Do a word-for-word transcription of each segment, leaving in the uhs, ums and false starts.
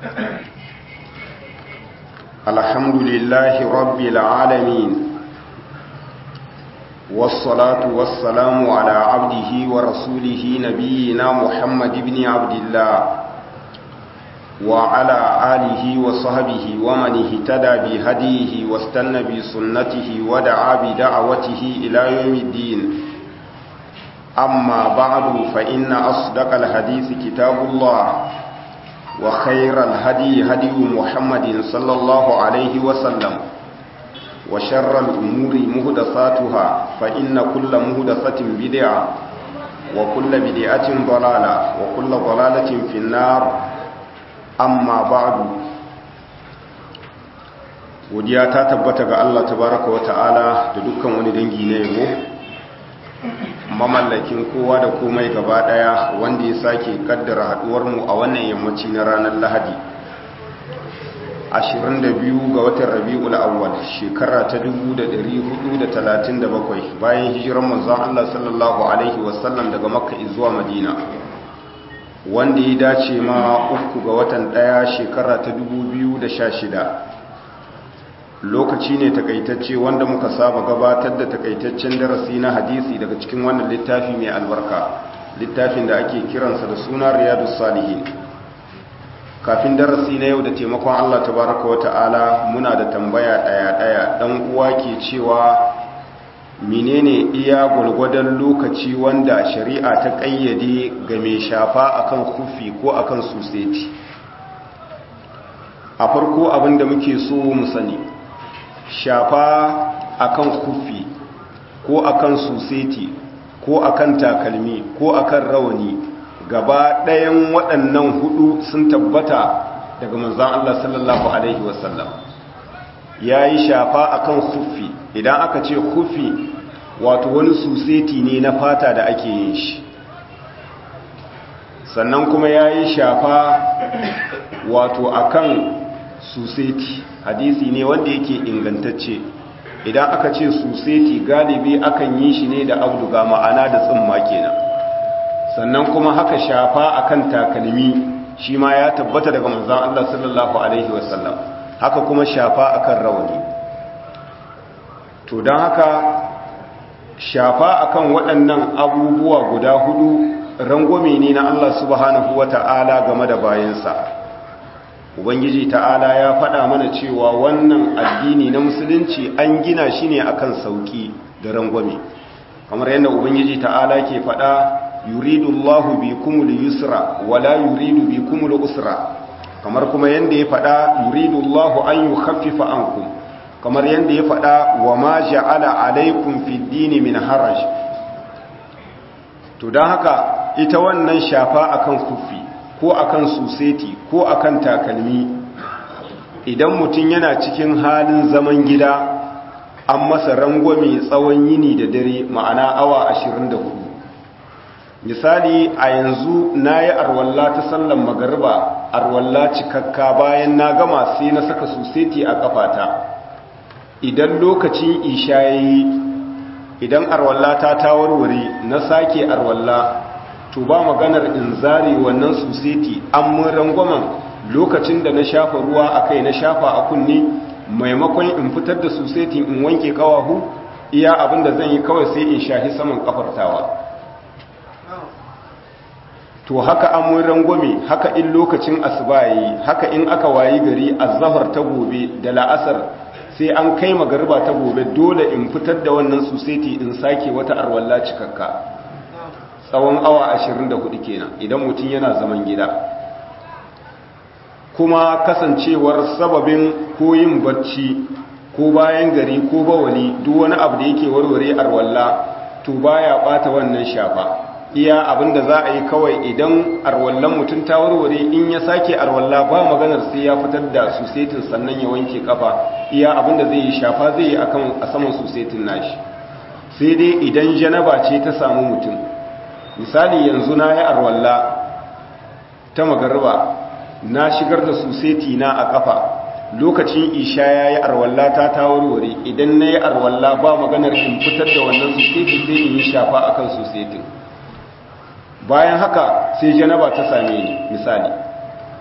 الحمد لله رب العالمين والصلاة والسلام على عبده ورسوله نبينا محمد بن عبد الله وعلى آله وصحبه ومن اهتدى بهديه واستنى بسنته ودعا بدعوته إلى يوم الدين. أما بعد فإن أصدق الحديث كتاب الله وخير الهدي هدي محمد صلى الله عليه وسلم وشر الأمور مهدساتها فإن كل مهدسة بدعة وكل بدعة ضلالة وكل ضلالة في النار. أما بعد godiya ta tabbata ga Allah tabaraka wa ta'ala da dukkan wani dangi na yabo mamallakin kowa da komai gaba daya wanda ya sake kaddara haduwar mu a wannan yammaci na ranar Lahadi ashirin da biyu ga watan Rabiul Awwal shekara ta dubu da ɗari hudu da talatin da bakwai bayan hijirar manzon Allah sallallahu alaihi wasallam daga Makka zuwa Madina wanda ya dace ma uku ga watan daya shekara ta dubu biyu da sha shida. Lokaci ne takaitacce wanda muka saba gabatar da takaitaccen darasi na hadisi daga cikin wannan littafi mai albarka, littafin da ake kiransa da suna Riyadus Salihin. Kafin darasi na yau da taimakon Allah tabaraka wa ta'ala muna da tambaya daya-daya dan uwa ke cewa menene iya gulgwadan lokaci wanda shari'a ta kayyade ga mai shafa akan kufi ko akan suseti. A farko abinda muke so mu sani shafa akan kufi ko akan suseti ko akan takalmi ko akan rawani gaba ɗayan waɗannan hudu sun tabbata daga manzon Allah sallallahu alaihi wasallam. Yayi shafa akan kufi, idan aka ce kufi wato wani suseti ne na fata da ake yin shi, sannan kuma yayi shafa wato akan suseti, hadisi ne wanda yake ingantacce. Idan aka ce suseti galibi akan yi shi ne da auduga, ma'ana da tsimma kenan. Sannan kuma haka shafa akan takalmi shi ma ya tabbata daga manzon Allah sallallahu alaihi wasallam, haka kuma shafa akan rawani. To don haka shafa akan waɗannan abubuwa guda hudu rangwame ne na Allah subhanahu wata'ala game da bayansa. Ubangiji ta'ala ya faɗa mana cewa wannan addini na musulunci an gina shi ne akan sauki da rangwame, kamar yadda Ubangiji ta'ala ke faɗa yuridullahu bikumul yusra wala yuridu bikumul usra, kamar kuma yadda ya faɗa yuridullahu an yukhaffifa ankum, kamar yadda ya faɗa wa ma ja'ala alaikum fid dini min haraj. To don haka ita wannan shafa akan kufi ko akan suseti ko akan takalmi, idan mutum yana cikin halin zaman gida an masa rangwame tsawon yini da dare, ma'ana awa ashirin da hudu. Misali a yanzu na yi arwalla ta sallan magariba, arwalla cikakka, bayan na gama sai na saka suseti a kafata. Idan lokacin isha yayi, idan arwalla ta ta warware na sake arwalla, to ba maganar in zare wannan suseti an mun rangwamen lokacin da na shafa ruwa a kai na shafa a kunne, maimakon in fitar da suseti in wanke kawahu, iya abinda zan yi kawai sai in shahi saman kafartawa. To haka an mun rangwame, haka in lokacin asuba yayi, haka in aka wayi gari azhar ta gobe da la'asar sai an kai magariba ta gobe, dole in fitar da wannan suseti in sake wata arwalla cikakka. Tsawon awa ashirin da hudu kenan idan mutum yana zaman gida. Kuma kasancewar sababin ko yin barci ko bayan gari ko bawali duk wani abu da yake warware arwalla to baya bata wannan shafa. Iya abinda za a yi kawai idan arwallan mutum ta warware, in ya sake arwalla ba maganar sai ya fitar da susetin sannan ya wanke kafa. Iya abinda zai yi shafa zai yi akan a saman susetin nashi. Sai dai idan janaba ce ta samu mutum, misali yanzu na yi arwalla ta magariba, na shigar da suseti na a kafa, lokacin isha ya yi arwalla ta ta warware, idan na yi arwalla ba maganar in fitar da wannan suseti sai in yi shafa akan susetin. Bayan haka sai janaba ta same ni misali,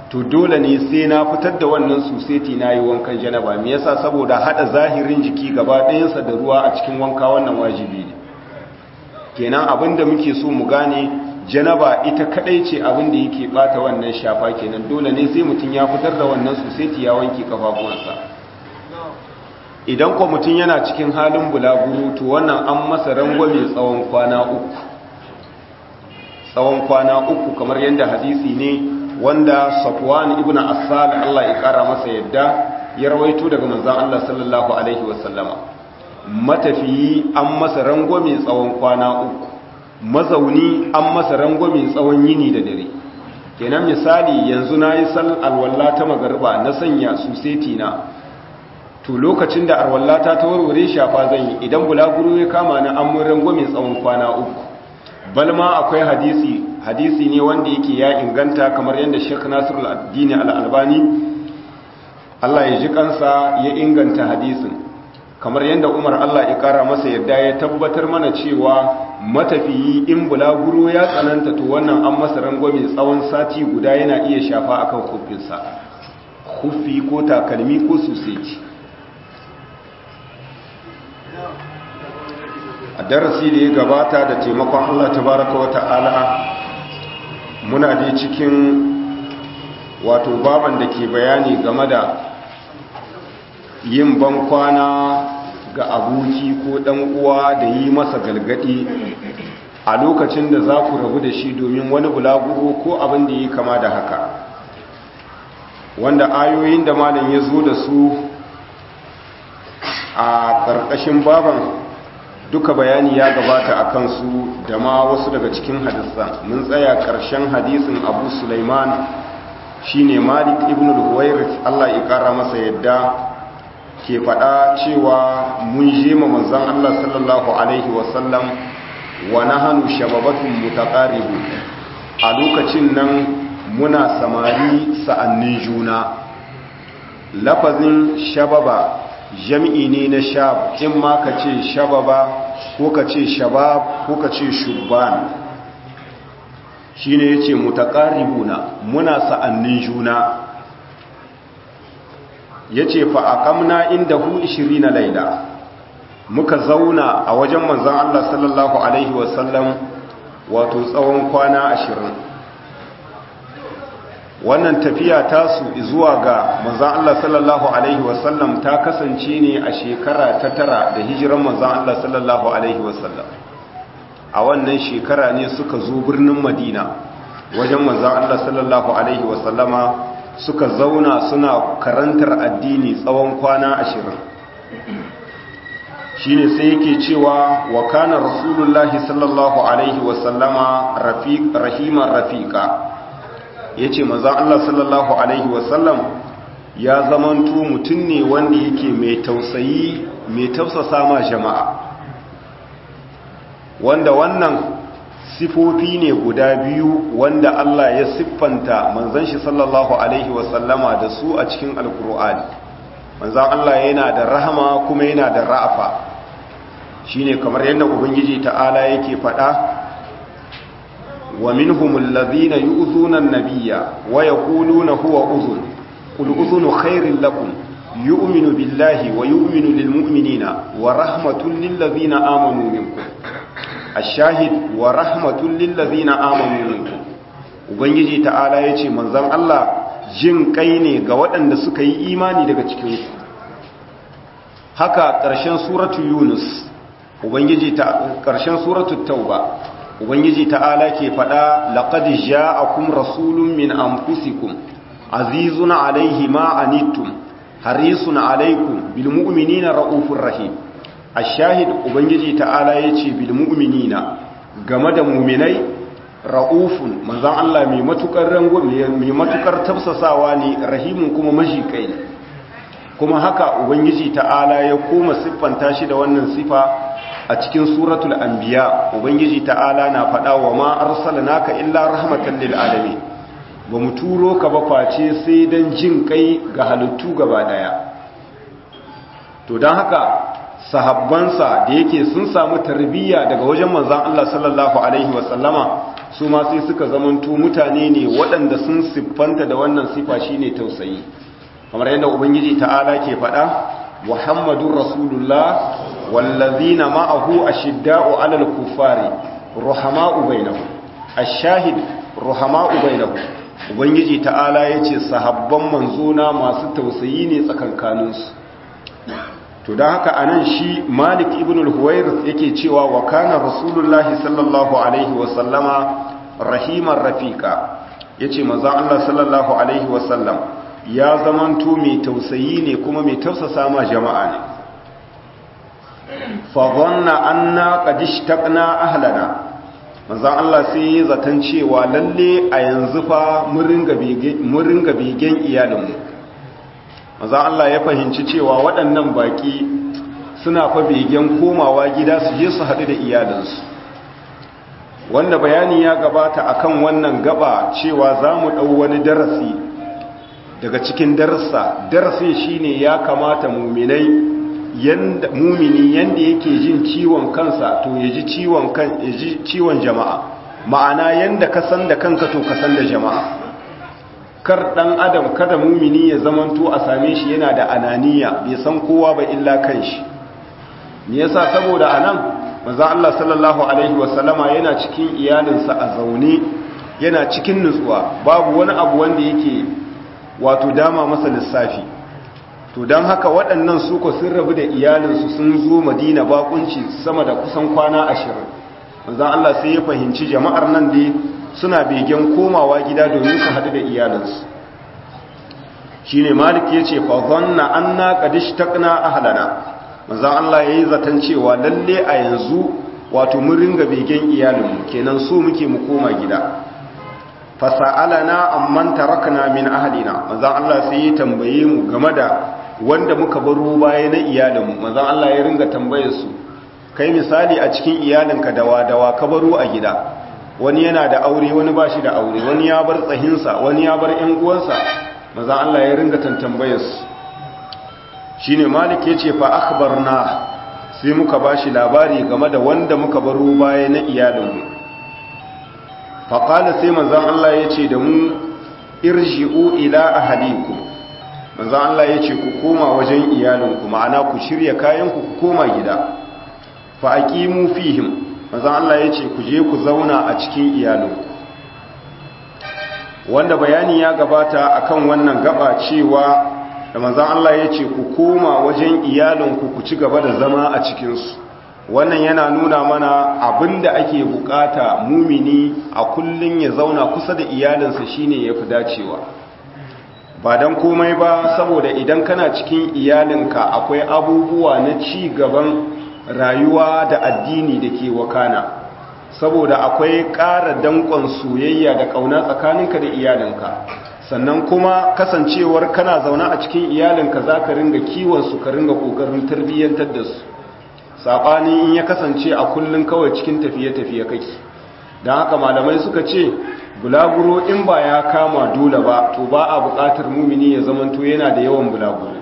to dole ne sai na fitar da wannan suseti na yi wankan janaba. Me yasa? saboda hada zahirin jiki gaba ɗayansa da ruwa a cikin wanka wannan wajibi ne. kenan abinda muke so mu gane, janaba ita kadai ce abinda yake bata wannan shafa, kenan dole ne sai mutum ya fitar da wannan suseti ya wanke kafafuwansa. idan ko mutum yana cikin halin bulaguro to wannan an masa rangwame tsawon kwana uku tsawon kwana uku kamar yadda hadisi ne wanda Safwan ibn Assal Allah ya kara masa yadda ya rawaito daga manzon Allah sallallahu alaihi wasallama. matafiyi an masa rangwame tsawon kwana uku, mazauni an masa rangwame tsawon yini da dare. kenan misali yanzu nayi sal alwalla ta magariba na sanya suseti na, to lokacin da arwallata ta warware shafa zan yi. idan bulaguro ya kama na an mun rangwame tsawon kwana uku. balma akwai hadisi hadisi ne wanda yake ya inganta kamar yadda Sheikh Nasirul Addini Al-Albani Allah ya ji kansa ya inganta hadisin, kamar yadda Umar Allah ya kara masa yadda ya tabbatar mana cewa matafiyi in bulaguro ya tsananta to wannan an masa rangwame tsawon sati guda yana iya shafa akan kufinsa, kufi ko takalmi ko suseti. a darasi da ya gabata da taimakon Allah tabaraka wa ta'ala muna da cikin wato baban da ke bayani game da yin bankwana ga aboki ko dan uwa da yi masa galgadi a lokacin da za ku rabu da shi domin wani bulaguro ko abin da yi kama da haka, wanda ayoyin da malam ya zo da su a ƙarƙashin baban duka bayani ya gabata a kansu da ma wasu daga cikin hadisan. mun tsaya ƙarshen hadisin Abu Sulaiman shine Malik ibn al-Huwairith Allah ya kara masa yadda ke faɗa cewa mun je ma manzon Allah sallallahu alaihi wasallam wa nahanu shababatun mutaqaribu, a lokacin nan muna samari sa'annin juna. lafazin shababa jami'i ne na shab, in ma ka ce shababa ko ka ce shabab ko ka ce shubban. shi ne ya ce mutaƙaribuna muna sa'annin juna. ya ce fa'aƙamna inda hu ishiri na laila, muka zauna a wajen manzan Allah sallallahu Alaihi wasallam wato tsawon kwana ashirin. wannan tafiya tasu zuwa ga manzan Allah sallallahu Alaihi wasallam ta kasance ne a shekara ta tara da hijiran manzan Allah sallallahu Alaihi wasallam. a wannan shekara ne suka zo birnin Madina wajen manzan Allah sallallahu Alaihi wasallama suka zauna suna karantar addini tsawon kwana ashirin. shi ne sai yake cewa wa kana rasulullahi sallallahu Alaihi wasallama rahiman rafiqa, ya ce manzan Allah sallallahu Alaihi wasallam ya zamanto mutum ne wanda yake mai tausayi mai tausasa ma jama'a, wanda wannan sifofi ne guda biyu wanda Allah ya siffanta manzan shi sallallahu Alaihi wasallama da su a cikin alkur'ani. manzan Allah yana da rahama kuma yana da ra'afa, shine kamar yadda ubangiji ta'ala yake faɗa ومنهم الذين يؤذون النبي ويقولون هو أذن قل أذن خير لكم يؤمن بالله ويؤمن للمؤمنين ورحمة للذين آمنوا منكم. الشاهد ورحمة للذين آمنوا منكم. ubangiji ta'ala yace manzon Allah jin kai ne ga waɗanda suka yi imani daga cikin su. haka ƙarshen suratu Yunus ubangiji ta ƙarshen suratu Tauba ubangiji ta'ala ke faɗa laqad ja'akum rasulun min anfusikum azizun alayhi ma anittum harisun alaykum bil mu'minina raufur rahim. ash-shahid ubangiji ta'ala yace bil mu'minina game da mu'minai raufun manzon Allah mai matukar rango mai matukar tafsasawa ne, rahimun kuma majikai ne. kuma haka ubangiji ta'ala ya koma siffanta shi da wannan sifa a cikin suratul anbiya. ubangiji ta'ala na faɗa wa ma arsalnaka illa rahmatan lil alamin, ba mu turo ka ba face sai dan jin kai ga halittu gaba daya. to dan haka sahabbansa da yake sun samu tarbiyya daga wajen manzon Allah sallallahu alaihi wasallama su ma sai suka zamanto mutane ne waɗanda sun siffanta da wannan sifa shine tausayi kamar yadda ubangiji ta'ala ke faɗa muhammadur rasulullah wallazina ma'ahu ashidda'u 'alal kuffari ruhama'u bainahum ash-shahid ruhama'u bainahum ubangiji ta'ala yace sahabban manzona masu tausayi ne tsakankaninsu to dan haka anan shi Malik ibn al-Huwairith yake cewa wa kana rasulullahi sallallahu alaihi wa sallama rahiman rafiqa yace manzon Allah sallallahu alaihi wa sallam ya zamanto mai tausayi ne kuma mai tausasa ma jama'a ne fa dhanna anna qad ishtaqna ahlana manzon Allah sai ya zaton cewa lalle a yanzu fa mun ringa begen mun ringa begen iyalinmu manzon Allah ya fahimci cewa waɗannan baki suna fa begen komawa gida su je su haɗu da iyalinsu wanda bayani ya gabata akan wannan gaba cewa za mu ɗau wani darasi daga cikin darasa darasi shine ya kamata muminai yanda mumini yanda yake jin ciwon kansa to ya ji ciwon kan ya ji ciwon jama'a ma'ana yanda ka san da kanka to ka san da jama'a kar dan adam kada mumini ya zamanto a same shi yana da ananiya bai san kowa ba illa kanshi me yasa saboda anan manzo Allah sallallahu alaihi wasallama yana cikin iyalinsa a zaune yana cikin nutsuwa babu wani abu wanda yake wato dama masa lissafi to dan haka waɗannan su ko sun rabu da iyalinsu sun zo Madina bakunci sama da kusan kwana ashirin manzo Allah sai ya fahimci jama'ar nan dai suna begen komawa gida domin su haɗu da iyalinsu shine Malik yace fa dhanna anna qad ishtaqna ahlana manzan Allah ya yi zaton cewa lalle a yanzu wato mun ringa begen iyalinmu kenan so muke mu koma gida fasa'alana amman tarakna min ahlina manzan Allah sai ya tambaye mu game da wanda muka baro baya na iyalinmu manzan Allah ya ringa tambayar su kai misali a cikin iyalinka dawa dawa ka baro a gida wani yana da aure wani ba shi da aure wani ya bar tsahinsa wani ya bar ƴan uwansa manzan Allah ya ringa tantambayar su shine Malik yace fa akhbarna sai muka bashi labari game da wanda muka baro baya na iyalinmu fa qala sai manzon Allah yace da mu irji'u ila ahlikum manzon Allah yace ku koma wajen iyalinku ma'ana ku shirya kayanku ku koma gida fa aqimu fihim manzon Allah yace ku je ku zauna a cikin iyalinku wanda bayani ya gabata akan wannan gaba cewa da manzan Allah ya ce ku koma wajen iyalinku ku ci gaba da zama a cikinsu wannan yana nuna mana abinda ake bukata mumini a kullun ya zauna kusa da iyalinsa shine yafi dacewa ba dan komai ba saboda idan kana cikin iyalinka akwai abubuwa na ci gaban rayuwa da addini da ke wakana saboda akwai ƙara danƙon soyayya da ƙauna tsakaninka da iyalinka sannan kuma kasancewar kana zaune a cikin iyalinka za ka ringa kiwonsu ka ringa ƙoƙarin tarbiyyantar da su saɓani in ya kasance a kullum kawai cikin tafiye-tafiye kake don haka malamai suka ce bulaguro in ba ya kama dole ba to ba a buƙatar mumini ya zamanto yana da yawan bulaguro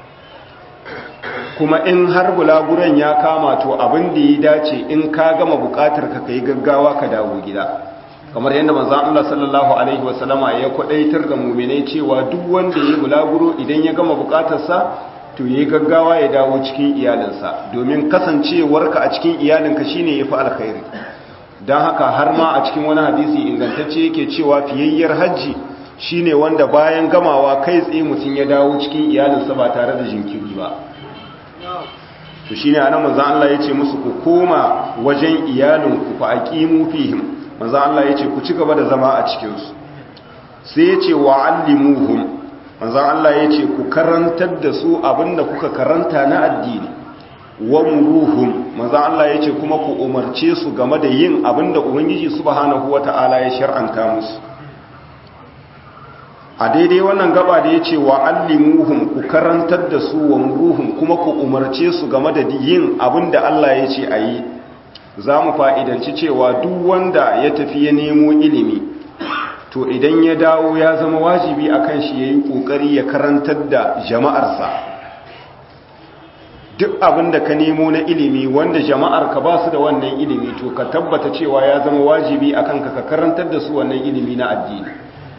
kuma in har bulaguron ya kama to abin da ya dace in ka gama buƙatar ka kai gaggawa ka dawo gida kamar yadda manzon Allah sallallahu alaihi wasallama ya kwadaitar da mu'minai cewa duk wanda yayi bulaguro idan ya gama bukatarsa to yayi gaggawa ya dawo cikin iyalinsa domin kasancewarka a cikin iyalinka shine yafi alkhairi dan haka har ma a cikin wani hadisi ingantacce yake cewa fiyayyar haji shine wanda bayan gamawa kai tsaye mutun ya dawo cikin iyalinsa ba tare da jinkiri ba to shine anan manzon Allah yace musu ku koma wajen iyalinku fa aqimu fihim manzo Allah yace ku ci gaba da zama a cikin su sai yace wa'allimuhum manzo Allah yace ku karantar da su abinda kuka karanta na addini wa muruhum manzo Allah yace kuma ku umarce su game da yin abinda ubangiji subhanahu wataala ya shar'anta musu a daidai wannan gaba da yace wa'allimuhum ku karantar da su wa muruhum kuma ku umarce su game da yin abinda Allah yace ayi za mu fa'idanci cewa duk wanda ya tafi ya nemo ilimi to idan ya dawo ya zama wajibi a kan shi ya yi ƙoƙari ya karantar da jama'arsa duk abin da ka nemo na ilimi wanda jama'ar ka ba su da wannan ilimi to ka tabbata cewa ya zama wajibi akan ka ka karantar da su wannan ilimi na addini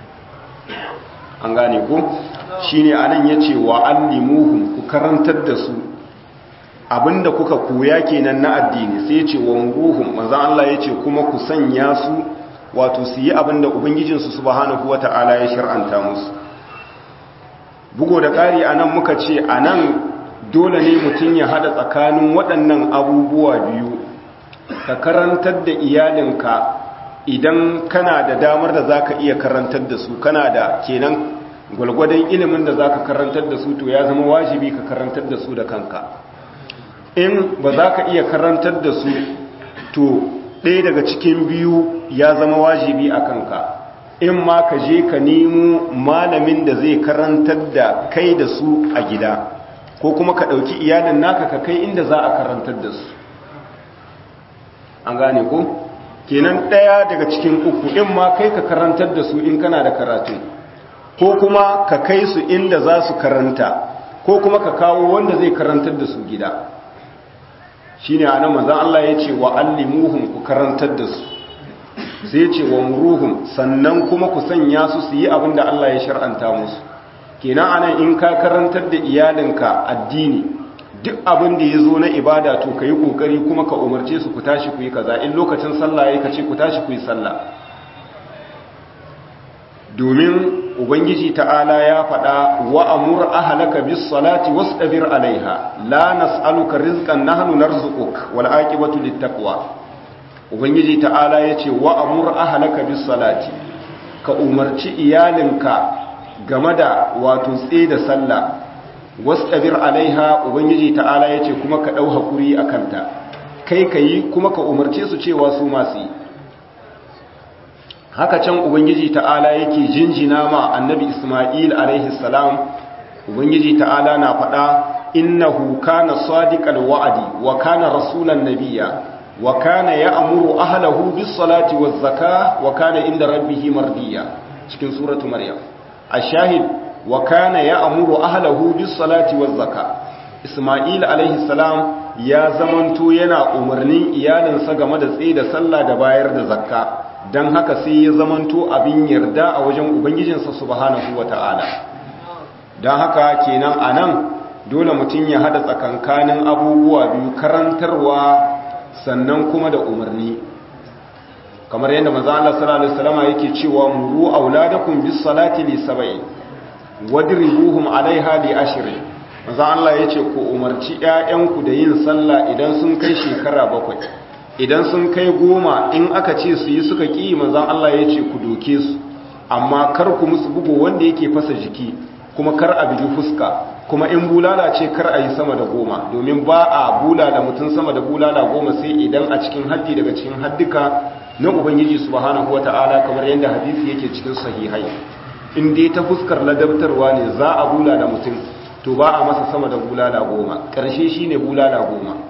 an gane ko shine anan yace wa allimuhum ku karantar da su abinda kuka koya kenan na addini sai yace wa muruhum manzo Allah yace kuma ku sanya su wato su yi abinda ubangijin su subhanahu wataala ya shar'anta musu bugo da ƙari anan muka ce anan dole ne mutum ya hada tsakanin waɗannan abubuwa biyu ka karantar da iyalinka idan kana da damar da zaka iya karantar da su kana da kenan gwalgwadon ilimin da zaka karantar da su to ya zama wajibi ka karantar da su da kanka in ba za ka iya karantar da su to ɗaya daga cikin biyu ya zama wajibi a kanka in ma ka je ka nemo malamin da zai karantar da kai da su a gida ko kuma ka ɗauki iyalin naka ka kai inda za a karantar da su an gane ko kenan ɗaya daga cikin uku in ma kai ka karantar da su in kana da karatu ko kuma ka kai su inda za su karanta ko kuma ka kawo wanda zai karantar da su gida shine anan manzon Allah ya ce wa allimuhum ku karantar da su sai ya ce wa muruhum sannan kuma ku sanya su su yi abin da Allah ya shar'anta musu kenan anan in ka karantar da iyalinka addini duk abin da ya zo na ibada to ka yi kokari kuma ka umarce su ku tashi ku yi kaza in lokacin sallah yayi ka ce ku tashi ku yi sallah domin ubangiji ta'ala ya faɗa wa amur ahlaka bis salati wastabir alaiha la nas'aluka rizqan nahnu narzuquk wal aqibatu lit taqwa ubangiji ta'ala yace wa amur ahlaka bis salati ka umarci iyalinka game da wato tsaye da sallah wastabir alaiha ubangiji ta'ala yace kuma ka dau hakuri akanta kai kai kuma ka umarce su cewa su masu yi haka can ubangiji ta'ala yake jinjina ma annabi Isma'il alaihi salam ubangiji ta'ala na faɗa innahu kana sadiqal wa'di wa kana rasulan nabiyya wa kana ya'muru ahlahu bis salati waz zakah wa kana inda rabbih mardiya cikin suratu maryam ashahid wa kana ya'muru ahlahu bis salati waz zakah Isma'il alaihi salam ya zamanto yana umarnin iyalinsa game da tsaye da sallah da bayar da zakka don haka sai ya zamanto abin yarda a wajen ubangijinsa subhanahu wata'ala don haka kenan a nan dole mutum ya hada tsakankanin abubuwa biyu karantarwa sannan kuma da umarni kamar yadda manzo Allah sallallahu alaihi wasallam yake cewa muru auladakum bis salati li sab'i wadribuhum alaiha li ashri manzo Allah yace ku umarci ƴaƴanku da yin sallah idan sun kai shekara bakwai idan sun kai goma in aka ce su yi suka ƙi manzan Allah ya ce ku doke su amma kar ku musu bugu wanda yake fasa jiki kuma kar a bigi fuska kuma in bulala ce kar a yi sama da goma domin ba a bulala mutum sama da bulala goma sai idan a cikin haddi daga cikin haddika na ubangiji subhanahu wata'ala kamar yadda hadisi yake cikin sahihai in dai ta fuskar ladabtarwa ne za a bulala mutum to ba a masa sama da bulala goma ƙarshe shine bulala goma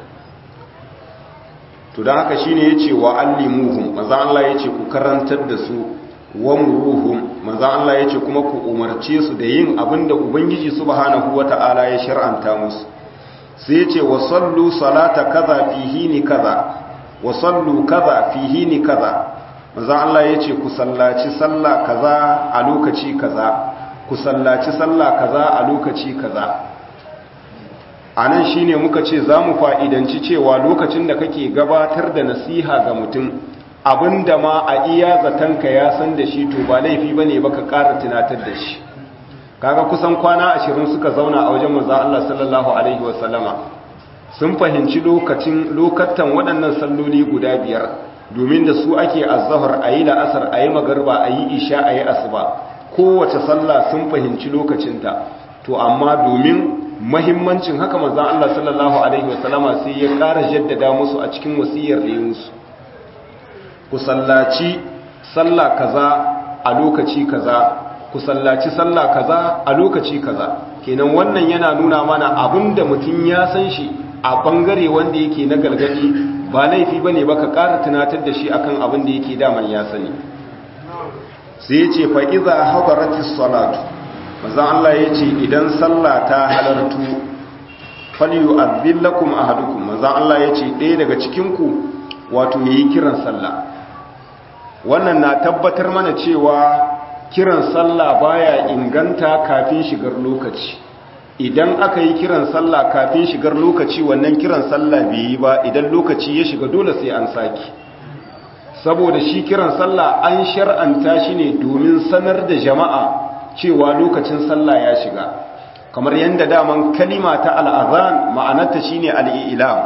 to da haka shine yace wa allimuhum manzo Allah yace ku karantar da su wa muruhum manzo Allah yace kuma ku umarce su da yin abinda ubangiji subhanahu wataala ya shar'anta musu sai yace wa sallu salata kaza fihi ni kaza wa sallu kaza fihi ni kaza manzo Allah yace ku sallaci sallah kaza a lokaci kaza ku sallaci sallah kaza a lokaci kaza a nan shi ne muka ce za mu fa'idanci cewa lokacin da kake gabatar da nasiha ga mutum abinda ma a iya zatanka ya san da shi to ba laifi ba ne ba ka ƙara tunatar da shi kaga kusan kwana ashirin suka zauna a wajen maza Allah sallallahu Alaihi wasallama sun fahimci lokacin lokatan waɗannan salloli guda biyar domin da su ake azahar a yi la'asar a yi magarba a yi isha a yi asuba kowace sallah sun fahimci lokacinta to amma domin mahimmancin haka manzon Allah sallallahu alaihi wasallama sai ya ƙara jaddada musu a cikin wasiyar da ya musu ku sallaci sallah kaza a lokaci kaza ku sallaci sallah kaza a lokaci kaza kenan wannan yana nuna mana abinda mutum ya san shi a bangare wanda yake na galgadi ba laifi bane ba ka ƙara tunatar da shi akan abin da yake daman ya sani sai ya ce fa iza hadaratis salatu manzon Allah ya ce idan sallah ta halartu falyu'adhdhil lakum ahadukum manzon Allah yace ɗaya daga cikin ku wato yayi kiran sallah. Wannan na tabbatar mana cewa kiran sallah baya inganta kafin shigar lokaci. Idan aka yi kiran sallah kafin shigar lokaci wannan kiran sallah bai yi ba, idan lokaci ya shiga dole sai an saki. Saboda shi kiran sallah an shar'anta shi ne domin sanar da jama'a cewa lokacin sallah ya shiga. Kamar yadda daman kalima ta al'azan ma'anarta shine al'ilam.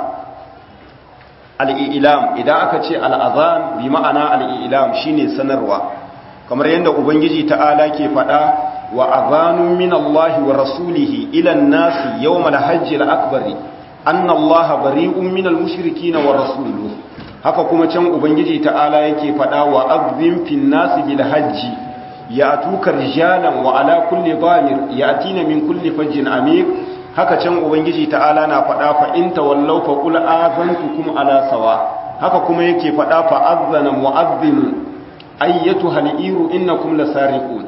Al'ilam idan aka ce al'azan bi ma'ana al'ilam shine sanarwa. Kamar yadda Ubangiji ta'ala ke faɗa wa azanun min Allah wa rasulihi ila an-nasi yawm al-hajj al-akbar anna Allah bari'un min al-mushrikeen wa rasuluhu. Haka kuma can Ubangiji ta'ala yake faɗa wa azbin fin nasi bil hajji ya'tuka rijalan wa ala kulli dhamir ya'tina min kulli fajjin amiq. Haka can Ubangiji ta'ala na faɗa fa in tawallaw fa qul azantukum ala sawa. Haka kuma yake faɗa fa azzana mu'adhdhin ayyatuha al-iru innakum lasariqun.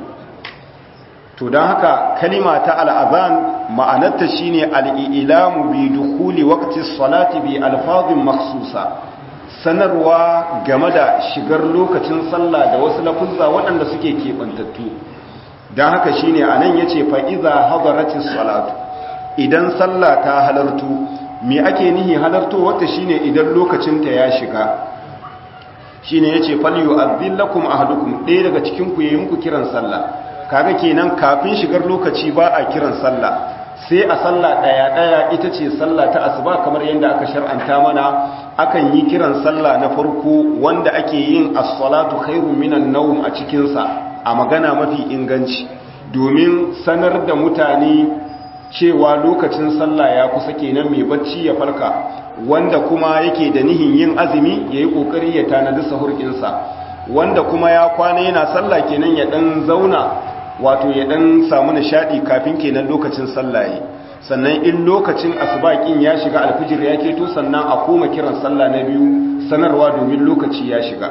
To dan haka kalima ta al-azan ma'anarta shine al-i'lamu bi dukhuli waqti as-salati bi alfazin makhsusa. Sanarwa game da shigar lokacin sallah da wasu lafuzza waɗanda suke keɓantattu. Don haka shi ne a nan ya ce fa'iza hadaratis salatu, idan sallah ta halartu, me ake nihi halarto wata shi ne idan lokacinta ya shiga. Shi ne ya ce faliyu azillakum ahadukum ɗaya daga cikinku ya yi muku kiran sallah. Kaga kenan kafin shigar lokaci ba a kiran sallah. Sai a sallah ɗaya-ɗaya ita ce sallah ta asuba kamar yadda aka shar'anta mana akan yi kiran sallah na farko wanda ake yin as-salatu khairun minan nawm a cikinsa a magana mafi inganci domin sanar da mutane cewa lokacin sallah ya kusa kenan mai bacci ya farka wanda kuma yake da nihin yin azumi yayi kokari ya tanadi sahurkinsa wanda kuma ya kwana yana sallah kenan ya dan zauna wato ya dan samu nishadi kafin kenan lokacin sallah sannan in lokacin asubaƙin ya shiga alfijir ya keto sannan a koma kiran sallah na biyu sanarwa domin lokaci ya shiga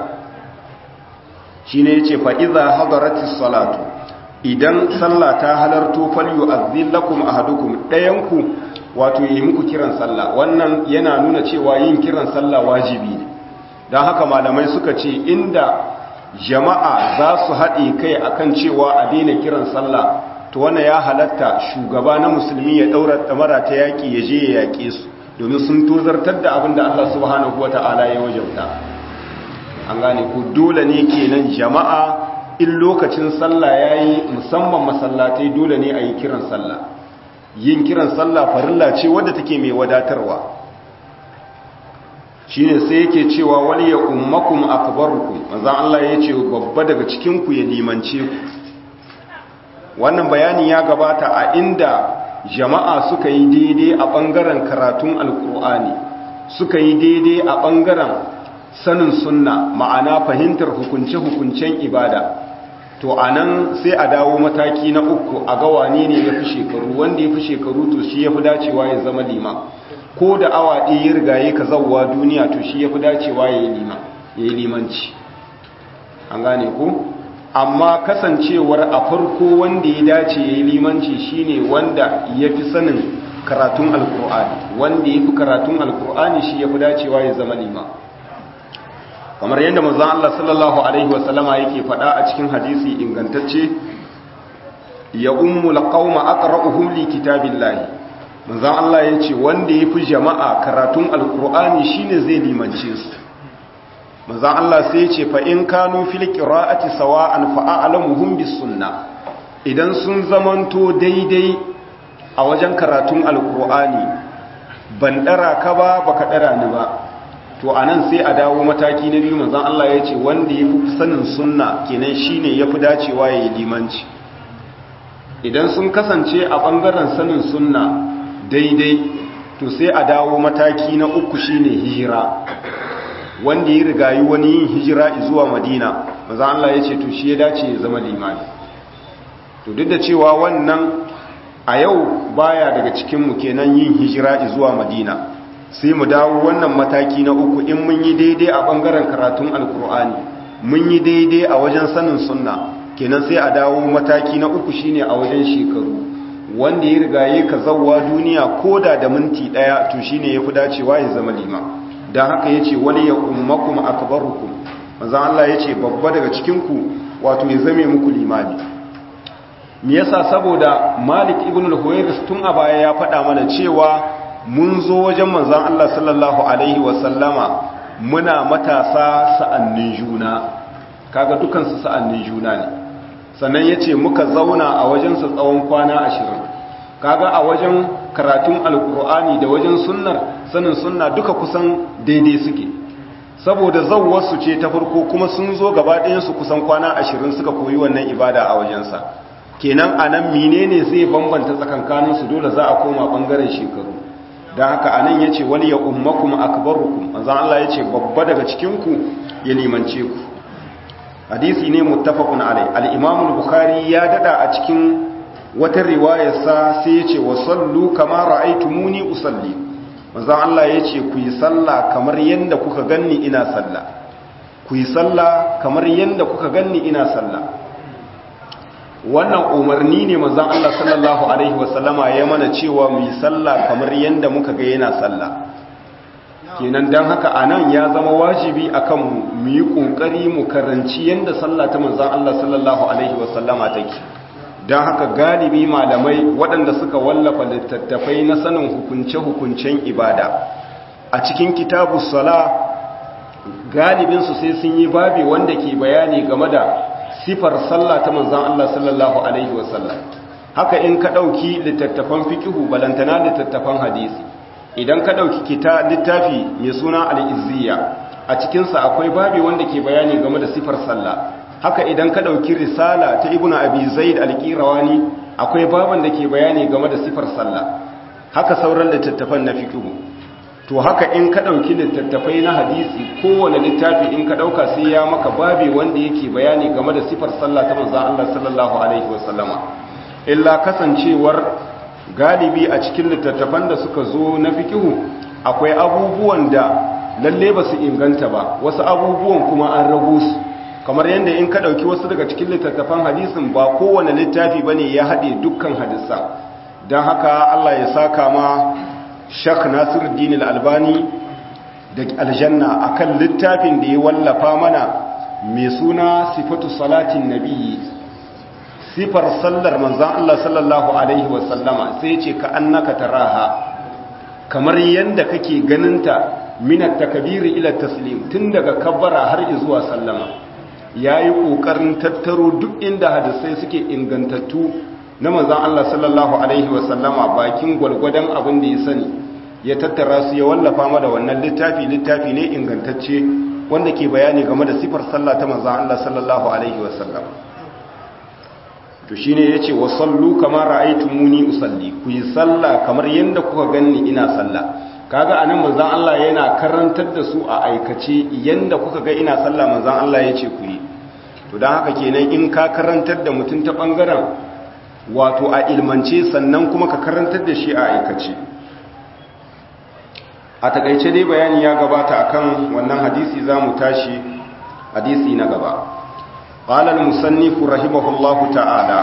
shine yace fa idza hadaratis salatu idan sallah ta halarto falyu'adhdhil lakum ahadukum dayanku wato yi muku kiran sallah wannan yana nuna cewa yin kiran sallah wajibi ne dan haka malamai suka ce inda jama'a za su haɗe kai akan cewa a daina kiran sallah to wannan ya halatta shugaba na musulmi ya daura damara ta yaki ya je ya yake su domin sun tozartar da abin da Allah subhanahu wata'ala ya wajabta an gane ko dole ne kenan jama'a in lokacin sallah yayi musamman masallatai dole ne a yi kiran sallah yin kiran sallah farilla ce wadda take mai wadatarwa shine sai yake cewa wali ya ummakum akbarukum manzo Allah ya ce babba daga cikin ku ya limance ku wannan bayani ya gabata a inda jama'a suka yi daidai a bangaren karatun alkur'ani suka yi daidai a bangaren sanin sunna ma'ana fahimtar hukunce-hukuncen ibada to anan sai a dawo mataki na uku a ga wane ne ya fi shekaru wanda ya fi shekaru to shi ya fi dacewa ya zama liman ko da awa ɗaya ya riga ya ka zauwa duniya to shi ya fi dacewa ya yi limanci an gane ku amma kasancewar a farko wanda ya dace ya yi limanci shine wanda ya fi sanin karatun alkur'ani wanda ya fi karatun alkur'ani shi ya fi dacewa ya zama liman kamar yadda manzon Allah sallallahu alaihi wasallama yake faɗa a cikin hadisi ingantacce ya ummul qauma aqra'uhum li kitabillahi manzon Allah yace wanda yafi jama'a karatun alqur'ani shine zai limance su manzon Allah sai yace fa in kanu fil qira'ati sawa'an fa a'lamuhum bis sunnah idan sun zamanto daidai a wajen karatun alqur'ani ban dara ka ba baka dara ni ba to anan sai a dawo mataki na biyu manzon Allah ya ce wanda ya fi sanin sunna kenan shine ya fi dacewa ya yi limanci idan sun kasance a ɓangaren sanin sunna daidai to sai a dawo mataki na uku shine hijira wanda ya rigayi wani yin hijira zuwa madina manzon Allah ya ce to shi ya dace ya zama limani to duk da cewa wannan a yau baya daga cikinmu kenan yin hijira zuwa madina sai mu dawo wannan mataki na uku in mun yi daidai a ɓangaren karatun alkur'ani mun yi daidai a wajen sanin sunna kenan sai a dawo mataki na uku shine a wajen shekaru wanda ya rigaye ka zawwa duniya koda da minti daya to shine yafi dacewa ya zama liman dan haka yace wali ya ummakum akbarukum manzo Allah yace babba daga cikin ku wato ya zame muku limami me yasa saboda Malik ibn al-Huwairis tun a baya ya faɗa mana cewa mun zo wajen manzon Allah sallallahu alaihi wasallama muna matasa sa'annin juna kaga dukan su sa'annin juna ne sannan yace muka zauna a wajen sa tsawon kwana ashirin kaga a wajen karatun alkur'ani da wajen sunnar sanin sunna duka kusan daidai suke saboda zawwar su ce ta farko kuma sun zo gaba ɗayan su kusan kwana ashirin suka koyi wannan ibada a wajensa kenan anan menene zai bambanta tsakankanin su dole za a koma bangaren shekaru dan haka anan yace wali ya ummakum akbarukum manzon Allah yace babba daga cikin ku ya limance ku hadisi ne muttafaqun alai al-imam al-bukhari ya dada a cikin wata riwayarsa sai yace wa sallu kama ra'aytumuni usalli manzon Allah yace ku yi sallah kamar yanda kuka ganni ina sallah ku yi sallah kamar yanda kuka ganni ina sallah wannan umarni ne manzon Allah sallallahu alaihi wasallama ya mana cewa mu yi sallah kamar yanda muka ga yana sallah kenan dan haka anan ya zama wajibi akan mu mu yi kokari mu karanci yanda sallah ta manzon Allah sallallahu alaihi wasallama take dan haka galibi malamai waɗanda suka wallafa littattafai na sanin hukunce-hukuncen ibada a cikin kitabus sala galibin su sai sun yi babi wanda ke bayani game da sifar sallah ta manzan Allah sallallahu Alaihi wasallam haka in ka ɗauki littattafan fikihu balantana littattafan hadisi idan ka ɗauki kita littafi mai suna al'izziya a cikinsa akwai babi wanda ke bayani game da sifar sallah haka idan ka ɗauki risala ta ibnu abi zaid al-qirawani akwai baban da ke bayani game da sifar sallah haka sauran littattafan na fikihu to haka in ka ɗauki littattafai na hadisi kowane littafi in ka ɗauka sai ya maka babi wanda yake bayani game da sifar sallah ta manzan Allah sallallahu alaihi wasallama illa kasancewar galibi a cikin littattafan da suka zo na fikihu akwai abubuwan da lalle ba su inganta ba wasu abubuwan kuma an rabu su kamar yadda in ka ɗauki wasu daga cikin littattafan hadisin ba kowane littafi bane ya haɗe dukkan hadisan don haka Allah ya saka ma Sheikh Nasiruddin Al-Albani da aljanna akan littafin da ya wallafa mana mai suna sifatu salatin nabiyyi sifar sallar manzon Allah sallallahu alaihi wasallama sai ce ka annaka taraha kamar yanda kake ganinta minat takbiri ila taslim tun daga kabbara har zuwa sallama yayi kokarin tattaro duk inda hadisai suke ingantattu na manzon Allah sallallahu alaihi wasallama bakin gwalgwadon abin da ya sani ya tattara su ya wallafa mana wannan littafi littafi ne ingantacce wanda ke bayani game da sifar sallah ta manzon Allah sallallahu alaihi wasallam to shine yace wa sallu kama ra'aytumuni usalli ku yi sallah kamar yanda kuka ganni ina sallah kaga anan manzon Allah yana karantar da su a aikace yanda kuka ga ina sallah manzon Allah yace ku yi to dan haka kenan in ka karantar da mutum ta bangaren wato a ilmance sannan kuma ka karantar da shi a aikace a takaice dai bayani ya gabata akan wannan hadisi zamu tashi hadisi na gaba qala al-musannif rahimahullahu ta'ala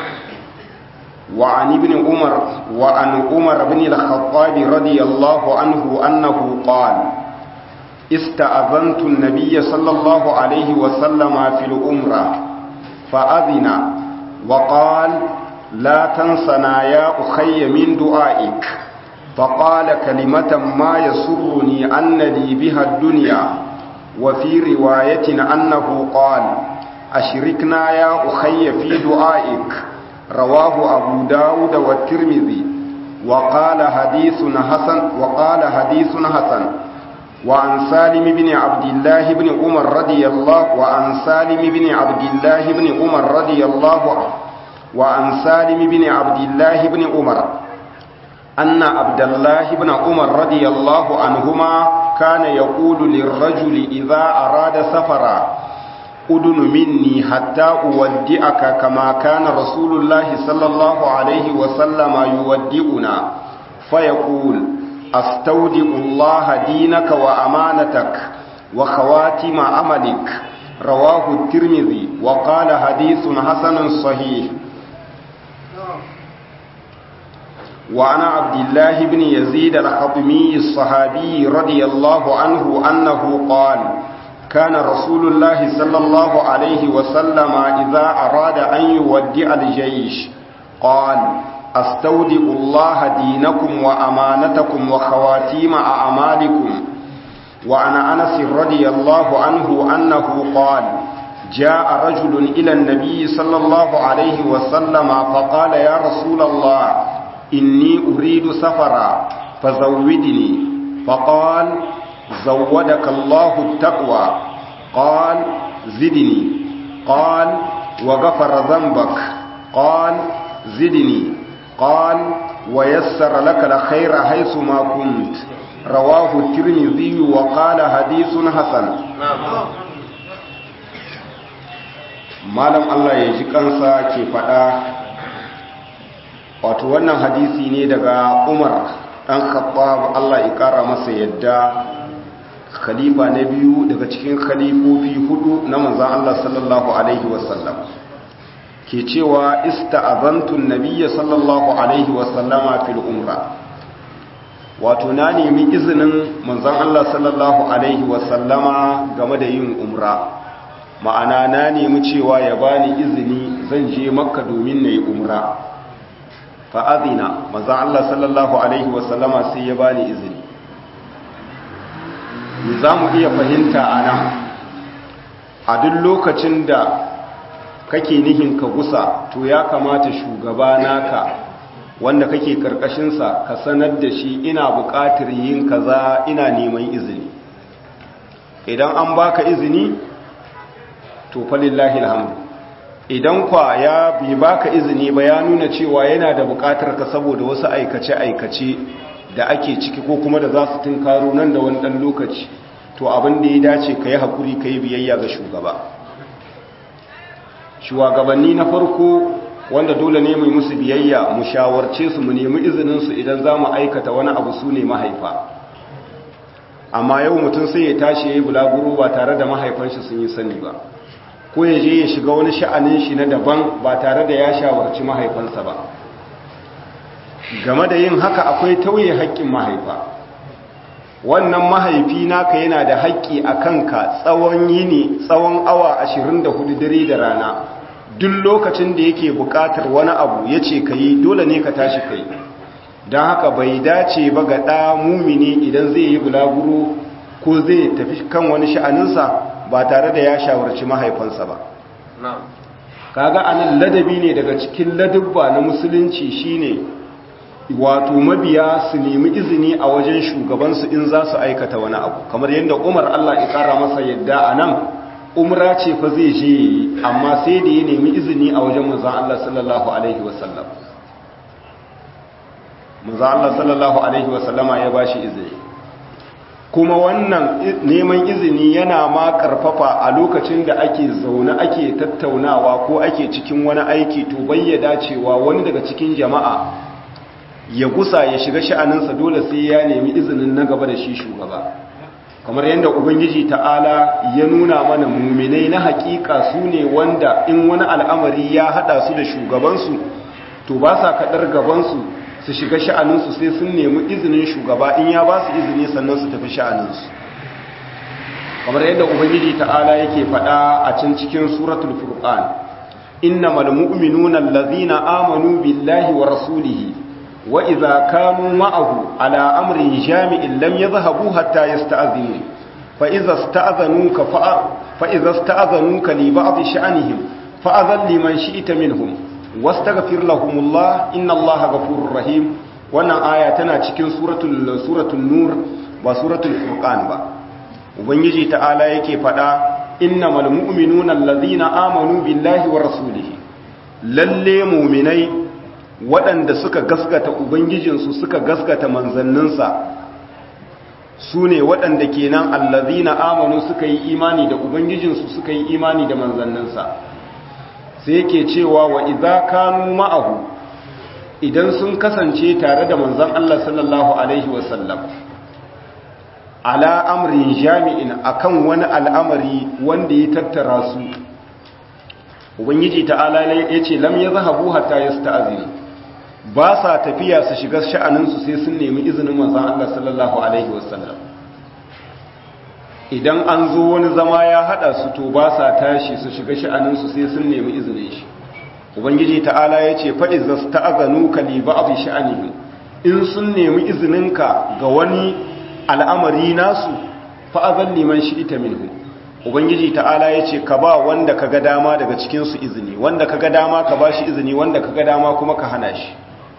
wa an ibn umar wa an umar ibn al-khattab radiyallahu anhu annahu qala ista'adhantu an-nabiy sallallahu alayhi wa sallama fil umra fa adhina wa qala la tansana ya ukhayya min du'aik فقال كلمة ما يسرني أن لي بها الدنيا وفي رواية أنه قال أشركنا يا أخي في دعائك رواه أبو داود والترمذي وقال حديث حسن وقال حديث حسن وعن سالم بن عبد الله بن عمر رضي الله وعن سالم بن عبد الله بن عمر رضي الله وعن سالم بن عبد الله بن عمر أن عبد الله بن عمر رضي الله عنهما كان يقول للرجل إذا أراد سفرا أدن مني حتى أودئك كما كان رسول الله صلى الله عليه وسلم يودئنا فيقول أستودع الله دينك وأمانتك وخواتم عملك رواه الترمذي وقال حديث حسن صحيح وعن عبد الله بن يزيد الخطمي الصحابي رضي الله عنه أنه قال كان رسول الله صلى الله عليه وسلم إذا أراد أن يودع الجيش قال أستودع الله دينكم وأمانتكم وخواتيم أعمالكم. وعن أنس رضي الله عنه أنه قال جاء رجل إلى النبي صلى الله عليه وسلم فقال يا رسول الله إني أريد سفرا فزودني. فقال زودك الله التقوى. قال زدني. قال وغفر ذنبك. قال زدني. قال ويسر لك الخير حيث ما كنت. رواه الترمذي وقال حديث حسن. malam Allah ya ji kansa ke faɗa wato wannan hadisi ne daga Umar ɗan Khattab Allah ya ƙara masa yadda khalifa na biyu daga cikin khalifofi hudu na manzon Allah sallallahu alaihi wasallam ke cewa ista'azantu an-nabiyya sallallahu alaihi wasallama fil umra wato na nemi izinin manzon Allah sallallahu alaihi wasallama game da yin umra ma'ana na nemi cewa ya bani izini zan je makka domin na yi umra fa'azina maza Allah sallallahu Alaihi wasallama sai ya bani izini za mu iya fahimta a nan a duk lokacin da kake nihin ka gusa to ya kamata shugaba naka wanda kake karkashinsa ka sanar da shi ina buƙatar yin kaza ina neman izini idan an baka izini to falillahi alhamdu idan kwa ya bi baka izini ba ya nuna cewa yana da bukatar ka saboda wasu aikace-aikace da ake ciki ko kuma da za su tunkaro nan da wani dan lokaci to abin da ya dace ka yi haƙuri ka yi biyayya ga shugaba shugabanni na farko wanda dole ne mai musu biyayya mu shawarce su mu nemi izininsu idan za mu aikata wani abu su ne mahaifa amma yau mutum sai ya tashi ya yi bulaguro ba tare da mahaifanshi sun yi sani ba ko ya je ya shiga wani sha'anin shi na daban ba tare da ya shawarci mahaifansa ba game da yin haka akwai tauye haƙƙin mahaifa wannan mahaifi naka yana da haƙƙi a kanka tsawon yini tsawon awa ashirin da hudu dare da rana duk lokacin da yake buƙatar wani abu ya ce ka yi dole ne ka tashi ka yi don haka bai dace ba ga ɗa mumini idan zai yi bulaguro ko zai tafi kan wani sha'aninsa ba tare da ya shawarci mahaifansa ba kaga anan ladabi ne daga cikin ladabba na musulunci shine wato mabiya su nemi izini a wajen shugabansu in za su aikata wani abu kamar yadda Umar Allah ya kara masa yadda anan umra ce fa zai je yi amma sai da ya nemi izini a wajen manzon Allah sallallahu alaihi wasallam manzon Allah sallallahu alaihi wasallama ya bashi izini kuma wannan neman izini yana ma karfafa a lokacin da ake zaune ake tattaunawa ko ake cikin wani aiki to bayyada cewa wani daga cikin jama'a ya gusa ya shiga sha'aninsa dole sai ya nemi izinin na gaba da shi shugaba kamar yadda ubangiji ta'ala ya nuna mana muminai na hakika su ne wanda in wani al'amari ya hada su da shugabansu to ba sa kadar gabansu su shiga sha'aninsu sai sun nemi izinin shugaba in ya ba su izini sannan su tafi sha'aninsu kamar yadda ubangiji ta'ala yake faɗa a can cikin suratul furqan innamal mu'minuna allazina amanu billahi wa rasulihi wa idza kanu ma'ahu ala amrin jami'in lam yadhhabu hatta yasta'zinu fa idza sta'zanuka fa idza sta'zanuka li ba'd sha'nihim fa'adhan liman shi'ta minhum wastaghfir lahumullah innallaha ghafurur rahim wannan aya tana cikin suratul suratul nur ba suratul furqan ba ubangiji ta'ala yake fada innamal mu'minuna allazina amanu billahi wa rasulihi lalle mu'minai waɗanda suka gaskata ubangijinsu suka gaskata manzanninsa su ne waɗanda kenan allazina amanu suka yi imani da ubangijinsu suka yi imani da manzanninsa sai yake cewa wa idza kanu ma'ahu idan sun kasance tare da manzon Allah sallallahu alaihi wasallam ala amrin jami'in akan wani al'amari wanda ya tattara su ubangiji ta'ala ya ce lam yazhabu hatta yasta'zinu ba sa tafiya su shiga sha'aninsu sai sun nemi izinin manzon Allah sallallahu alaihi wasallam idan an zo wani zama ya hada su to ba sa tashi su shiga sha'aninsu sai sun nemi izinin shi ubangiji ta'ala ya ce fa'iz da su ta'azanu ka li ba'd sha'anihim in sun nemi izininka ga wani al'amari nasu fa'azan liman shi'ita minhu ubangiji ta'ala ya ce ka ba wanda ka ga dama daga cikinsu izini wanda ka ga dama ka ba shi izini wanda ka ga dama kuma ka hana shi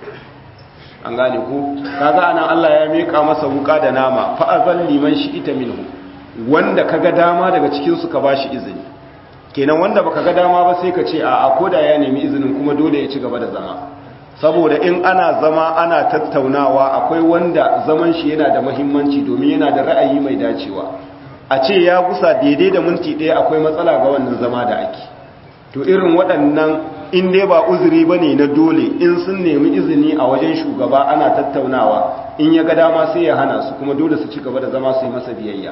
an gane ku kaga anan Allah ya meka masa wuka da nama fa'azan liman shi'ita minhu wanda ka ga dama daga cikinsu ka ba shi izini kenan wanda baka ga dama ba sai ka ce a koda ya nemi izinin kuma dole ya ci gaba da zama saboda in ana zama ana tattaunawa akwai wanda zaman shi yana da muhimmanci domin yana da ra'ayi mai dacewa a ce ya gusa daidai da minti ɗaya akwai matsala ga wannan zama da ake to irin waɗannan in dai ba uzuri bane na dole in sun nemi izini a wajen shugaba ana tattaunawa in ya ga dama sai ya hana su kuma dole su ci gaba da zama su yi masa biyayya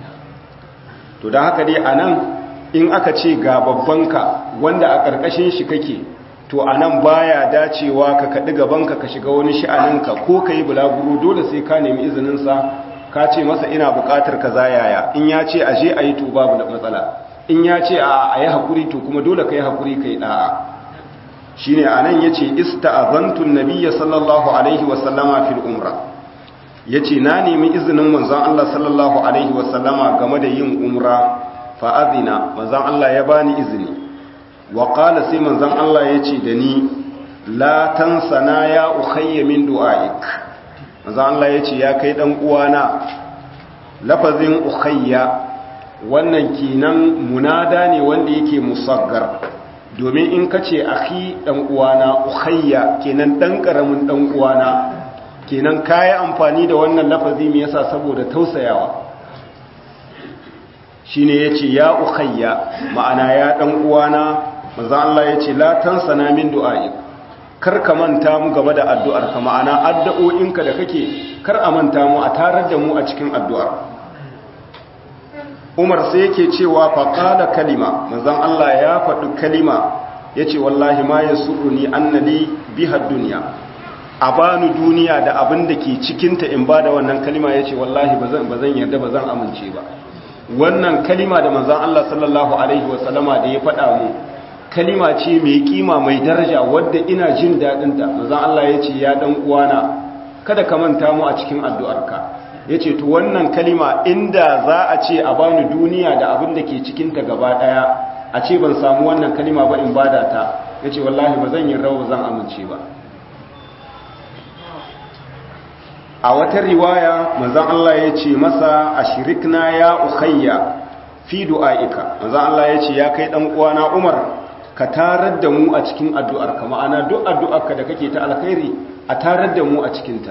to don haka dai anan in aka ce ga babbanka wanda a ƙarƙashin shi kake to a nan baya dacewa ka kaɗi gabanka ka shiga wani sha'aninka ko ka yi bulaguro dole sai ka nemi izininsa ka ce masa ina buƙatar ka zayaya in ya ce aje a yi to babu da matsala in ya ce a yi haƙuri to kuma dole ka yi haƙuri ka yi ɗa'a shi ne a nan ya ce ista'azantun nabiya sallallahu alaihi wasallama fil umra ya ce na nemi izinin manzon Allah sallallahu alaihi wasallama game da yin umra fa'azina manzan Allah ya bani izini wa ƙala sai manzan Allah ya ce da ni la tansana ya ukhayya min du'a'ik manzan Allah ya ce ya kai ɗan uwana lafazin ukhayya wannan kinan munada ne wanda yake musaggar domin in ka ce akhi ɗan uwana ukhayya kenan ɗan ƙaramin ɗan uwana kenan kayi amfani da wannan lafazi me yasa saboda tausayawa shi ne ya ce ya ukhayya ma'ana ya ɗan uwana manzan Allah ya ce la tansana min du'a'i kar ka manta mu game da addu'arka ma'ana addu'o'inka da kake kar a manta mu a tarar da mu a cikin addu'ar Umar sai yake cewa faqala kalima manzan Allah ya faɗi kalima yace wallahi ma yasurruni annali biha dunya a bani duniya da abin da ke cikinta in ba da wannan kalima yace wallahi bazan bazan yarda bazan amince ba wannan kalima da manzan Allah sallallahu Alaihi wasallama da ya faɗa mu kalima ce mai kima mai daraja wadda ina jin daɗinta manzan Allah ya ce ya ɗan uwana kada ka manta mu a cikin addu'arka ya ce to wannan kalima inda za a ce a bani duniya da abin da ke cikinta gaba ɗaya a ce ban samu wannan kalima ba in bada ta ya ce wallahi ba zan yi rawa zan amince ba a wata riwaya manzon Allah ya ce masa ashirikna ya ukhayya fi du'aika manzon Allah ya ce ya kai dan uwana Umar ka tarar da mu a cikin addu'arka ma'ana duk addu'arka da kake ta alkhairi a tarar da mu a cikin ta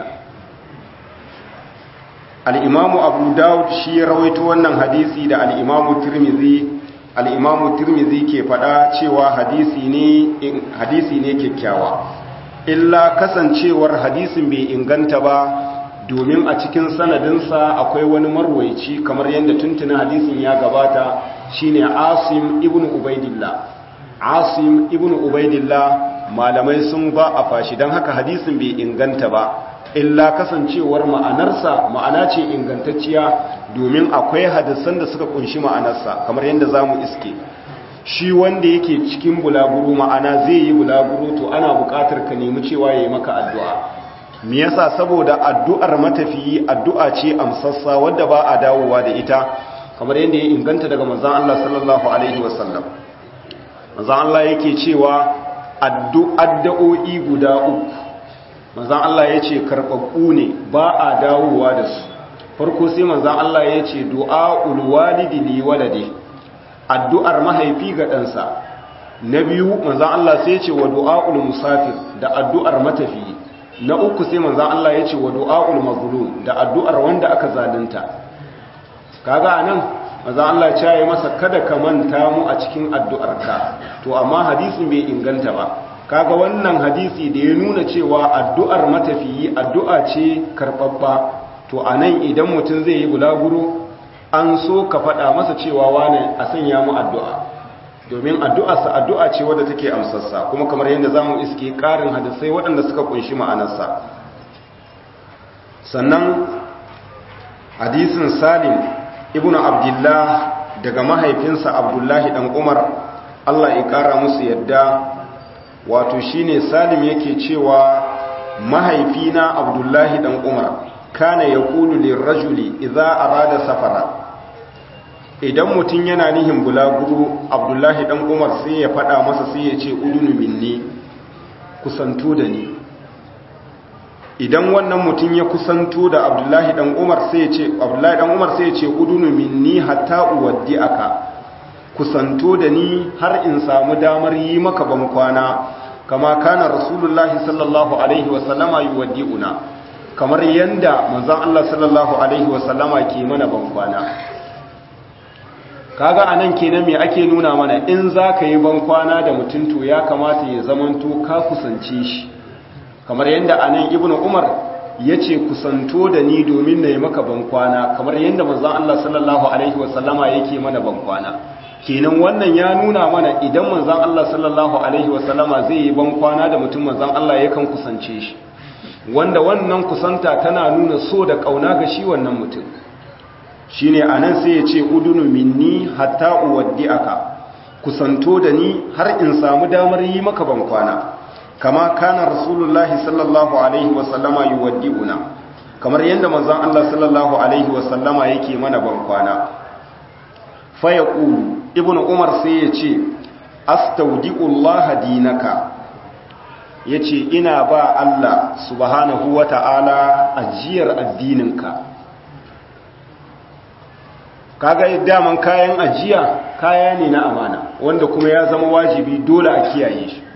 al-Imam Abu Dawud shi ya rawaito wannan hadisi da al-Imam Tirmidhi al-Imam Tirmidhi ke fada cewa hadisi ne hadisi ne kyakkyawa illa kasancewar hadisin bai inganta ba domin a cikin sanadinsa akwai wani marwaici kamar yadda tuntuna hadisin ya gabata shine Asim ibn Ubaidillah Asim ibn Ubaidillah malamai sun ba a fashi don haka hadisin bai inganta ba illa kasancewar ma'anarsa ma'ana ce ingantacciya domin akwai hadisan da suka kunshi ma'anarsa kamar yadda zamu iske shi wanda yake cikin bulaguro ma'ana zai yi bulaguro to ana buƙatar ka nemi cewa yayi maka addu'a me yasa saboda addu'ar matafiyi addu'a ce amsassa wadda ba a dawowa da ita kamar yadda ya inganta daga manzon Allah sallallahu alaihi wasallam manzon Allah yake cewa addu'o'i guda uku manzon Allah yace karbabbu ne ba a dawowa da su farko sai manzon Allah yace du'aul walidi li waladi addu'ar mahaifi ga ɗansa na biyu manzon Allah sai yace wa du'aul musafir da addu'ar matafiyi na uku sai manzan Allah ya ce wa du'a'ul mazlum da addu'ar wanda aka zalunta kaga anan manzan Allah ya ce masa kada ka manta mu a cikin addu'arka to amma hadisin bai inganta ba kaga wannan hadisi da ya nuna cewa addu'ar matafiyi addu'a ce karbabba to anan idan mutum zai yi bulaguro an so ka faɗa masa cewa wane a sanya mu addu'a domin addu'arsa addu'a ce wadda take amsarsa kuma kamar yadda zamu iske ƙarin hadisai waɗanda suka kunshi ma'anarsa. Sannan hadisin Salim ibn Abdullah daga mahaifinsa Abdullahi dan Umar Allah ya ƙara musu yadda, wato shine Salim yake cewa mahaifina Abdullahi dan Umar kana yaqulu lirrajuli idza arada safara, idan mutum yana nihin bulaguro Abdullahi dan Umar sai ya faɗa masa sai ya ce udunu minni, kusanto da ni. Idan wannan mutum ya kusanto da Abdullahi dan Umar sai ya ce Abdullahi dan Umar sai ya ce udunu minni hatta uwaddi'aka, kusanto da ni har in samu damar yi maka bankwana, kama kana Rasulullahi sallallahu alaihi wa sallama yuwaddi'una, kamar yanda manzon Allah sallallahu alaihi wa sallama ke mana bankwana. Kaga anan kenan me ake nuna mana, in zaka yi bankwana da mutum to ya kamata ya zamanto ka kusance shi, kamar yanda anan Ibnu Umar yace kusanto da ni domin na yi maka bankwana, kamar yanda manzon Allah sallallahu alaihi wasallama yake mana bankwana. Kenan wannan ya nuna mana idan manzon Allah sallallahu alaihi wasallama zai yi bankwana da mutum, manzon Allah yakan kusance shi, wanda wannan kusanta tana nuna so da kauna ga shi wannan mutum. Shine anan sai ya ce udunu minni hatta uwaddi'aka, kusanto da ni har in samu damar yi maka bankwana, kama kana Rasulullahi sallallahu alaihi wasallama yuwaddi'una, kamar yadda manzon Allah sallallahu alaihi wasallama yake mana bankwana. Fa yaqulu Ibnu Umar sai ya ce astaudi'ullaha dinaka, yace ina ba Allah subhanahu wata'ala ajiyar addininka. Kaga daman kayan ajiya kaya ne na amana wanda kuma ya zama wajibi dole a kiyaye shi.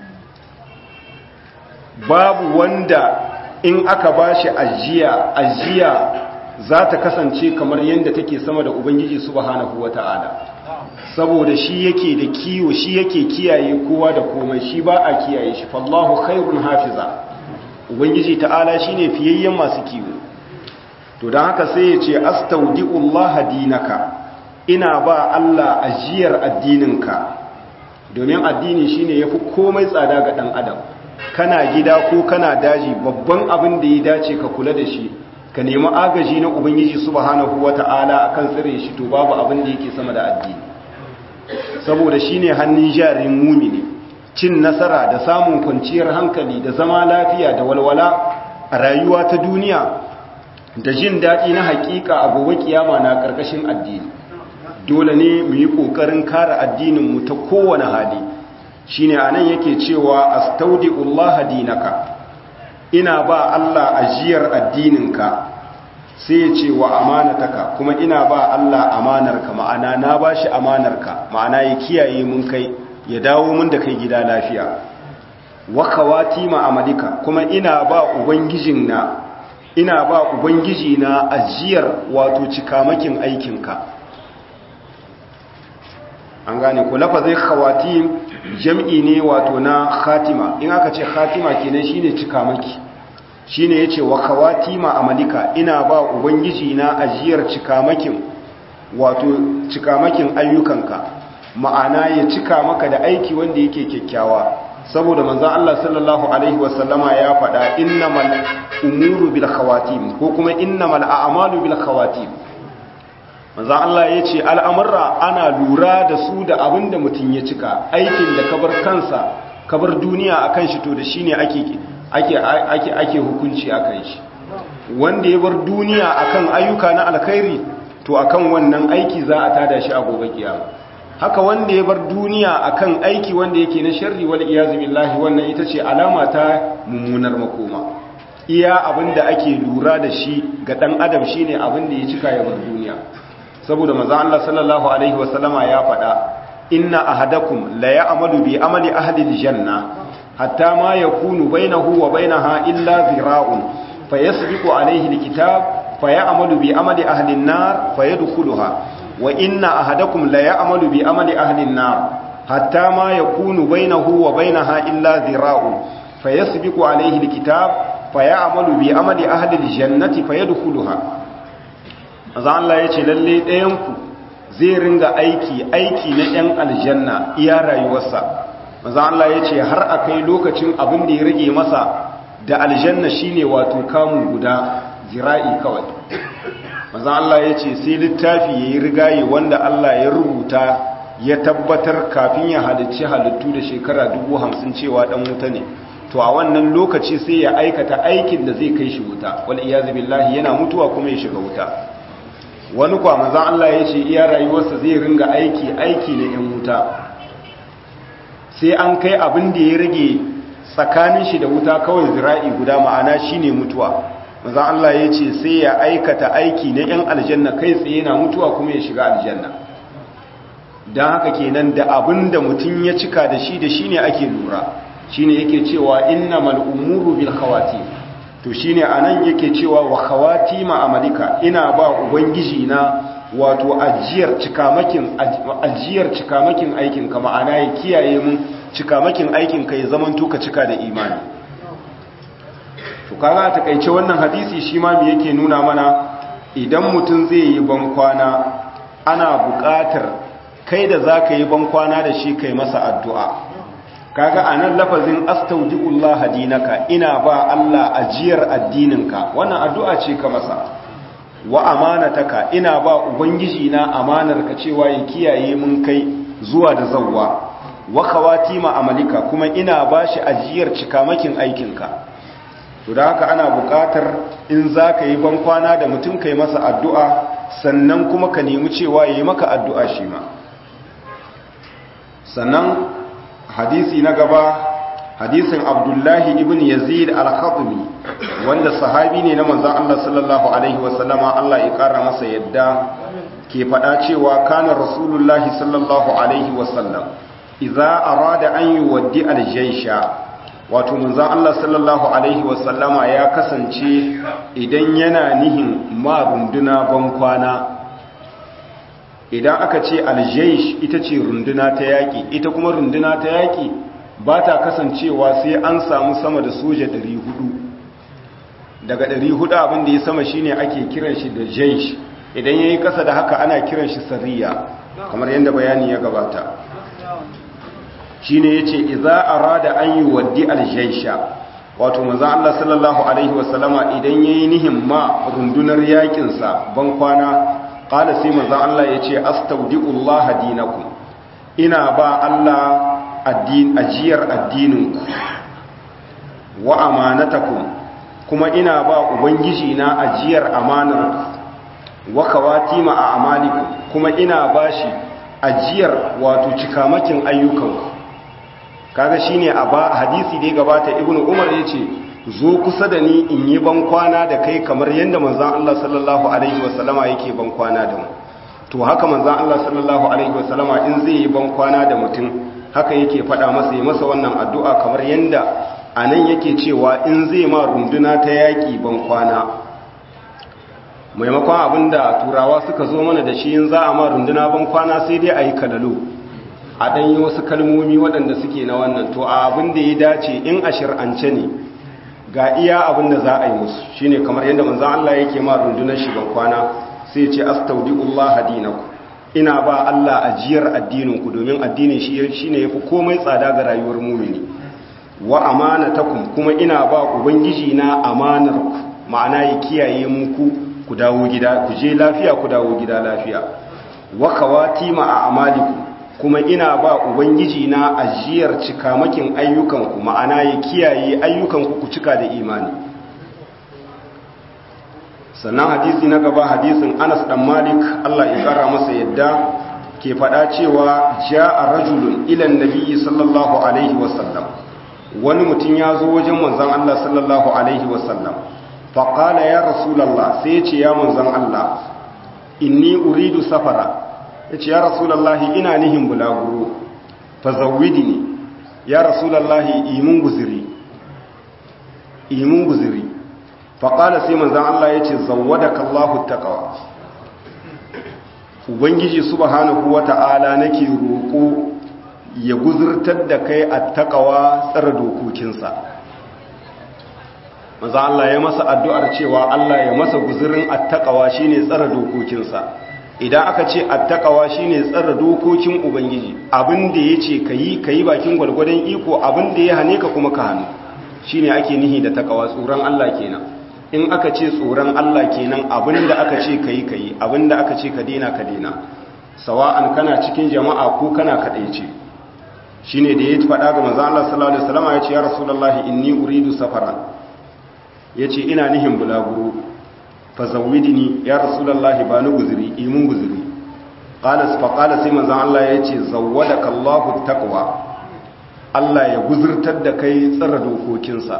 Babu wanda in aka bashi ajiya ajiya za ta kasance kamar yadda take sama da Ubangiji subhanahu wata'ala, saboda shi yake da kiyo, shi yake kiyaye kowa da komai, shi ba a kiyaye shi. Fallahu khairun hafiza, Ubangiji ta'ala shine fiyayyen masu kiwo. To don haka sai ya ce astaudi'ullaha dinaka, ina ba Allah ajiyar addininka, domin addini shine yafi komai tsada ga dan adam. Kana gida ko kana daji, babban abin da ya dace ka kula da shi, ka nemi agaji na Ubangiji subhanahu wata'ala akan tsire shi, to babu abin da yake sama da addini, saboda shine hannun jarin mumini. Cin nasara da samun kwanciyar hankali da zama lafiya da walwala a rayuwa ta duniya da jin daɗi na hakika a gobe kiyama na ƙarƙashin addini. Dole ne mu yi ƙoƙarin kare addininmu ta kowane hali. Shine anan yake cewa astaudi'ullaha dinaka, ina ba Allah ajiyar addininka, sai ya ce wa amanataka, kuma ina ba Allah amanarka, ma'ana na bashi amanarka, ma'ana ya kiyaye mun kai, ya dawo mun da kai gida lafiya. Wa kawatima amalika, kuma ina ba ubangijin na ina ba ubangiji na ajiyar wato cikamakin aikinka. An gane ko lafazin khawatim jam'i ne wato na khatima. In aka ce khatima kenan shine cikamaki, shine yace wa khawatima amalika, ina ba ubangiji na ajiyar cikamakin wato cikamakin ayyukanka, ma'ana ya cika maka da aiki wanda yake kyakkyawa. Saboda manzon Allah sallallahu alaihi wasallama ya faɗa innamal umuru bil khawatim, ko kuma innamal a'malu bil khawatim. Manzon Allah ya ce al'amurra ana lura da su da abin da mutum ya cika, aikin da kabar kansa kabar duniya akan shi to da shine ake ake ake ake hukunci akan shi. Wanda ya bar duniya akan ayyuka na alkhairi to akan wannan aiki za a tada shi a gobe kiyama. Haka wanda ya bar duniya akan aiki wanda yake na sharri wal iyazu billahi, wannan ita ce alama ta mummunar makoma. Iya abinda ake lura da shi ga dan adam shine abinda ya cika ya bar duniya. Saboda manzo Allah sallallahu alaihi wasallama ya faɗa inna ahadakum la ya'malu bi amali ahli aljanna hatta ma yakunu bainahu wa bainaha illa zira'un fayasbiqu alaihi alkitab fayamalu bi amali ahli an-nar fayadkhuluha wa inna ahadakum la ya'malu bi amali ahli an-nar hatta ma yakunu bainahu wa bainaha illa zira'un fayasbiqu alayhi alkitab fayamalu bi amali ahli aljannati fayadkhuluha. Azan Allah yace lalle ɗayan ku zai ringa aiki aiki na yan aljanna iya rayuwarsa manzo Allah ya ce har akai lokacin abin da ya rage masa da aljanna shine wato kamun guda zira'i kawai manzo Allah ya ce sai littafi yayi rigaye wanda Allah ya rubuta ya tabbatar kafin ya halicci halittu da shekara dubu hamsin cewa dan wuta ne to a wannan lokaci sai ya aikata aikin da zai kai shi wuta wal iyazu billahi yana mutuwa kuma ya shiga wuta wani kwa manzo Allah ya ce iya rayuwarsa zai ringa aiki aiki na yan wuta sai an kai abin da ya rage tsakanin shi da wuta kawai zira'i guda ma'ana shine mutuwa manzo Allah ya ce sai ya aikata aiki na yan aljanna kai tsaye yana mutuwa kuma ya shiga aljanna dan haka kenan da abin da mutum ya cika da shi da shine ake lura shine yake cewa innamal umuru bil khawatim to shine anan yake cewa wa khawatima amalika ina ba ubangiji na wato ajiyar cikamakin ajiyar cikamakin aikin ka ma'ana ya kiyaye mun cikamakin aikin ka ya zaman to ka cika da imani to kaga takeice wannan hadisi shi ma me yake nuna mana idan mutum zai yi bankwana ana buƙatar kai da zaka yi bankwana da shi kai masa addu'a kaga anan lafazin astaudiullah dinaka ina ba Allah ajiyar addininka wannan addu'a ce ka masa wa amanataka ina ba ubangiji na amanarka cewa ya kiyaye mun kai zuwa da zawwa wa khawatima amalika kuma ina bashi ajiyar cikamakin aikinka to da haka ana buƙatar in zaka yi bankwana da mutum kai masa addu'a sannan kuma ka nemi cewa yayi maka addu'a shi ma sannan hadisi na gaba hadisin abdullahi ibn yazid al-khatmi wanda sahabi ne na manzon Allah sallallahu alaihi wasallama Allah ya kara masa yadda ke fada cewa kana rasulullahi sallallahu alaihi wasallam idza arada an yuwaddi al-jaysha wato manzon Allah sallallahu alaihi wasallama ya kasance idan yana nihin ma runduna bankwana idan aka ce aljaish ita ce runduna ta yaƙi ita kuma runduna ta yaƙi ba ta kasancewa sai an samu sama da soja ɗari hudu daga ɗari hudu abinda ya sama shine ake kiran shi da jaish idan ya yi ƙasa da haka ana kiran shi sariya kamar yadda bayani ya gabata shine ya ce iza arada an yi waddi aljaisha wato manzan Allah sallallahu alaihi wasallama idan ya yi nihin ma rundunar yaƙinsa ban kwana ƙala sai manzan Allah ya ce astaudi'ullah dinakum ina ba Allah ajiyar addininku wa amanatakum kuma ina ba ubangiji na ajiyar amanarku wa kawatima a amalikum kuma ina ba shi ajiyar wato cikamakin ayyukanku kaga shine a ba hadisi da ya gabata ibnu umar yace zo kusa da ni in yi bankwana da kai kamar yadda manzan Allah sallallahu Alaihi wasallama yake bankwana da mu to haka manzan Allah sallallahu Alaihi wasallama in zai yi bankwana da mutum haka yake faɗa masa yi masa wannan addu'a kamar yadda a nan yake cewa in zai ma runduna ta yaƙi bankwana maimakon abinda turawa suka zo mana da shi in za a ma runduna bankwana sai dai a yi kalalo a ɗanyi wasu kalmomi waɗanda suke na wannan to a abin da ya dace in a shir'ance ne ga iya abin da za a yi musu shine kamar yadda manzon Allah yake ma rundunar shi kwana sai ya ce astaudiullah dinaku ina ba Allah ajiyar addininku domin addinin shi shine yafi komai tsada ga rayuwar mu'mini wa amanatakum kuma ina ba ubangiji na amanarku ma'ana ya kiyaye muku ku dawo gida ku je lafiya ku dawo gida lafiya wa kawatima a amalikum kuma ina ba ubangiji na ajiyar cikamakin ayyukanku ma'ana ya kiyaye ayyukanku ku cika da imani sannan hadisi na gaba hadisin Anas dan Malik Allah ya kara masa yadda ke fada cewa ja'a rajulun ila annabi sallallahu alaihi wasallam wani mutum ya zo wajen manzon Allah sallallahu alaihi wasallam fa qala ya rasulullah sai ya ce ya manzon Allah inni uridu safara ya ce ya rasulallahi ina nihin bulaguro fa zawidi ne ya rasulallahi imun guziri imun guziri faƙala sai manzan Allah ya ce zawwadaka Allahu taqwa ubangiji subhanahu wata'ala nake roƙo ya guzurtar da kai attaqwa tsara dokokinsa manzan Allah ya masa addu'ar cewa Allah ya masa guzurin attaqwa shine tsara dokokinsa idan aka ce attaqwa shine tsara dokokin ubangiji abin da yace kayi kayi bakin gwalgwadon iko abin da ya hane ka kuma ka hanu shine ake nihi da taqwa tsoron Allah kenan in aka ce tsoron Allah kenan abin da aka ce kayi kayi abin da aka ce ka dena ka dena sawa'an kana cikin jama'a ko kana kadaice shine da ya faɗa ga manzo Allah sallallahu alaihi wasallam ya ce ya rasulullahi inni uridu safaran yace ina nihin bulaguro fazawidni ya rasulullahi ba ni guzuri imun guzuri qala fa qala sai manzo Allah yace zawwadaka Allahu taqwa Allah ya guzurtar da kai tsara dokokinsa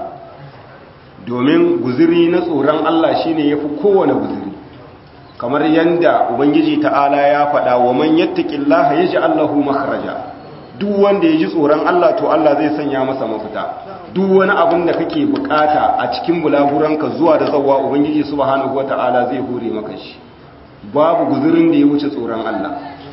domin guzuri na tsoron Allah shine yafi kowane guzuri kamar yanda ubangiji ta'ala ya faɗa wa man yattaqillaha yaj'al lahu makhraja duk wanda ya ji tsoron Allah to Allah zai sanya masa mafita duk wani abin da kake bukata a cikin bulaguranka zuwa da zawwa ubangiji subhanahu wata'ala zai hore maka shi babu guzurin da ya wuce tsoron Allah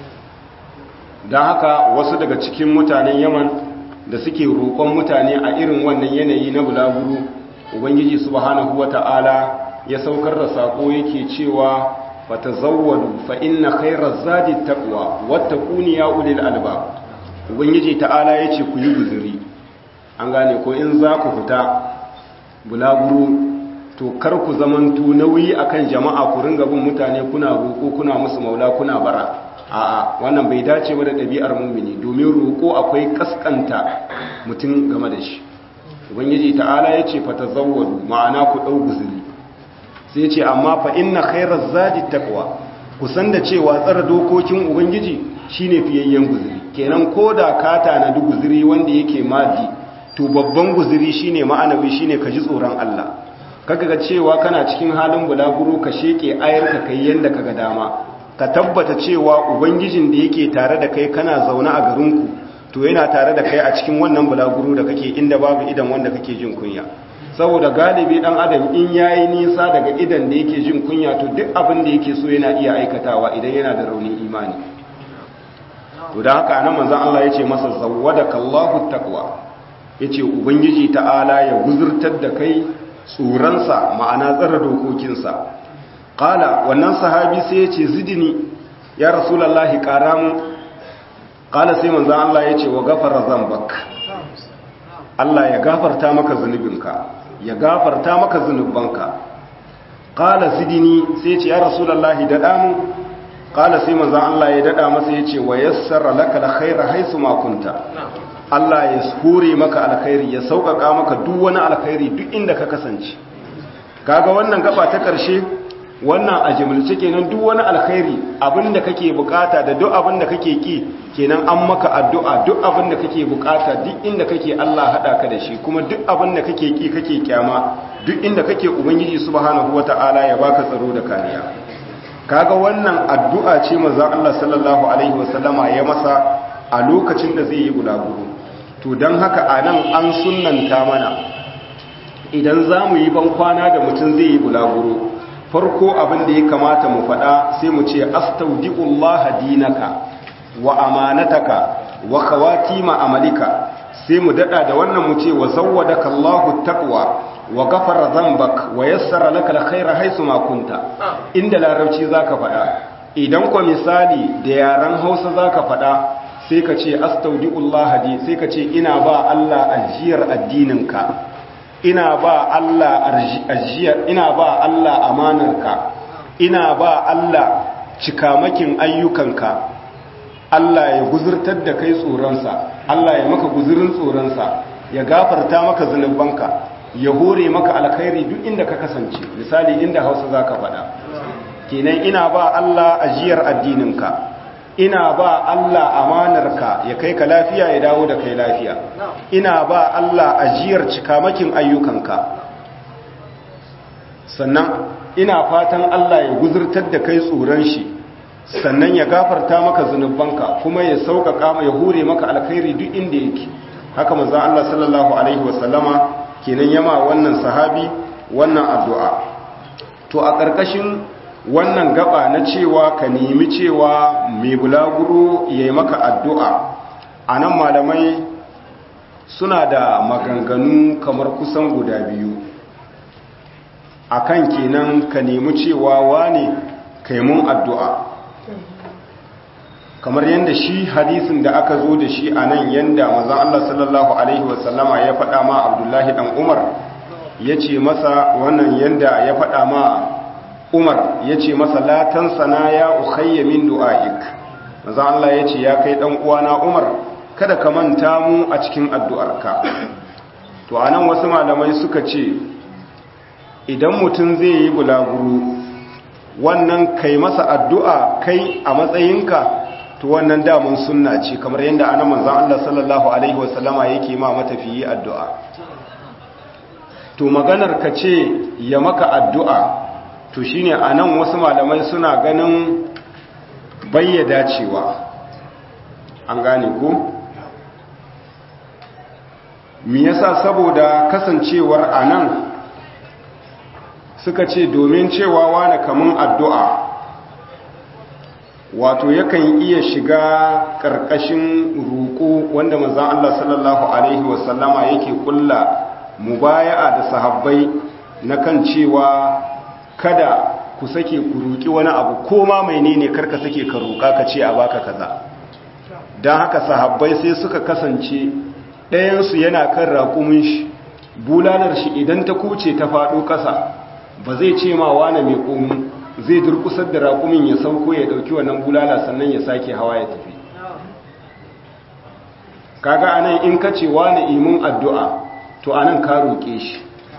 don haka wasu daga cikin mutanen Yaman da suke roƙon mutane a irin wannan yanayi na bulaguru ubangiji subhanahu wata'ala ya saukar da sako yake cewa fatazawwadu fa inna khayra zadi taqwa wattaquni ya ulil albab ubangiji ta'ala yace ku yi guzuri an gane ko in za ku fita bulaguro to kar ku zamanto nauyi akan jama'a ku ringa bin mutane kuna roko kuna musu maula kuna bara a'a wannan bai dace ba da ɗabi'ar mumini domin roko akwai kaskanta mutum game da shi ubangiji ta'ala yace fatazawwadu ma'ana ku dau guzuri sai ce amma fa inna khairaz zadi taqwa kusan da cewa tsara dokokin ubangiji shine fiyayyen guzuri kenan koda ka tanadi guzuri wanda yake madi to babban guzuri shine ma'anawi shine ka ji tsoron Allah kaga ga cewa kana cikin halin bulaguro ka sheke ayarka kai yanda kaga dama ka tabbata cewa ubangijin da yake tare da kai kana zauna a garinku to yana tare da kai a cikin wannan bulaguro da kake inda babu idan wanda kake jin kunya saboda galibi dan adam in yayi nisa daga idan da yake jin kunya to duk abin da yake so yana iya aikatawa idan yana da raunin imani to da haka anan manzon Allah yace masa zawwadaka Allahu taqwa yace ubangiji ta'ala ya guzurtar da kai tsuransa ma'ana tsara dokokinsa qala wannan sahabi sai yace zidni ya rasulullahi qaramu qala sai manzon Allah yace wa ghafara zambak Allah ya gafarta maka zunubinka ya gafarta maka zunubanka qala zidni sai yace ya rasulullahi dada mu qala sai manzon Allah ya dada masa yace wa yassara laka alkhaira haisu ma kunta Allah ya hure maka alkhairi ya sauƙaƙa maka duk wani alkhairi duk inda ka kasance kaga wannan gaba ta ƙarshe wannan a jimilce kenan duk wani alkhairi abinda kake bukata da duk abinda kake ki kenan an maka addu'a duk abinda kake bukata duk inda kake Allah hada ka da shi kuma duk abinda kake ki kake kyama duk inda kake ubangiji subhanahu wataala ya baka tsaro da kariya kaga wannan addu'a ce manzon Allah sallallahu alaihi wasallama ya masa a lokacin da zai yi bulaguro to don haka a nan an sunanta mana idan za mu yi ban kwana da mutum zai yi bulaguro farko abin da ya kamata mu faɗa sai mu ce astaudi'ullaha dinaka wa amanataka wa khawatima amalika sai mu dada da wannan mu ce wa zawwadaka Allahu taqwa wa ghafara dhanbak wa yassara laka alkhaira haythu ma kunta inda larabci zaka faɗa idan ko misali da yaran Hausa zaka faɗa sai ka ce astaudi'ullaha di sai ka ce ina ba Allah ajiyar addininka ina ba Allah ajiyar ina ba Allah amanarka ina ba Allah cikamakin ayyukanka Allah ya guzurtar da kai tsoronsa Allah ya maka guzurin tsoronsa ya gafarta maka zunubanka ya hore maka alkhairi duk inda ka kasance misali inda Hausa zaka faɗa kenan ina ba Allah ajiyar addininka ina ba Allah amanarka ya kai ka lafiya ya dawo da kai lafiya ina ba Allah ajiyar cikamakin ayyukanka sannan ina fatan Allah ya guzurtar da kai tsoron shi sannan ya gafarta maka zunubanka kuma ya sauƙaƙa ya hure maka alkhairi duk inda yake haka manzon Allah sallallahu alaihi wasallama kenan yama wannan sahabi wannan addu'a to a ƙarƙashin wannan gaba na cewa ka nemi cewa mai bulaguro ya yi maka addu'a a nan malamai suna da maganganu kamar kusan guda biyu akan kenan ka nemi cewa wane kai mun addu'a kamar yadda shi hadisin da aka zo da shi a nan yadda manzon Allah sallallahu alaihi wasallama ya faɗa ma Abdullahi dan Umar ya ce masa wannan yadda ya faɗa ma Umar ya ce masa la tansana ya ukhayya min du'aik manzon Allah ya ce ya kai dan uwana Umar kada ka manta mu a cikin addu'arka. To anan wasu malamai suka ce idan mutum zai yi bulaguro wannan kai masa addu'a kai a matsayinka to wannan damun sunna ce kamar yadda anan manzon Allah sallallahu alaihi wasallama yake ma matafiyi addu'a. To maganar ka ce ya maka addu'a to shine anan wasu malamai suna ganin bayyada cewa an gane ko me yasa saboda kasancewar anan suka ce domin cewa wani kamun addu'a wato yakan iya shiga ƙarƙashin roƙo wanda manzon Allah sallallahu alaihi wasallama yake kulla mubaya'a da sahabbai na kan cewa kada ku sake ku roƙi wani abu ko ma menene karka sake ka roƙa ka ce a baka kaza. Don haka sahabbai sai suka kasance ɗayansu yana kan raƙumin shi bulalar shi idan ta kuce ta faɗo ƙasa ba zai ce ma wane mai ƙomu zai durƙusar da raƙumin ya sauko ya ɗauki wannan bulala sannan ya sake hawa ya tafi. Kaga anan in ka ce wane imin addu'a to anan ka roƙe shi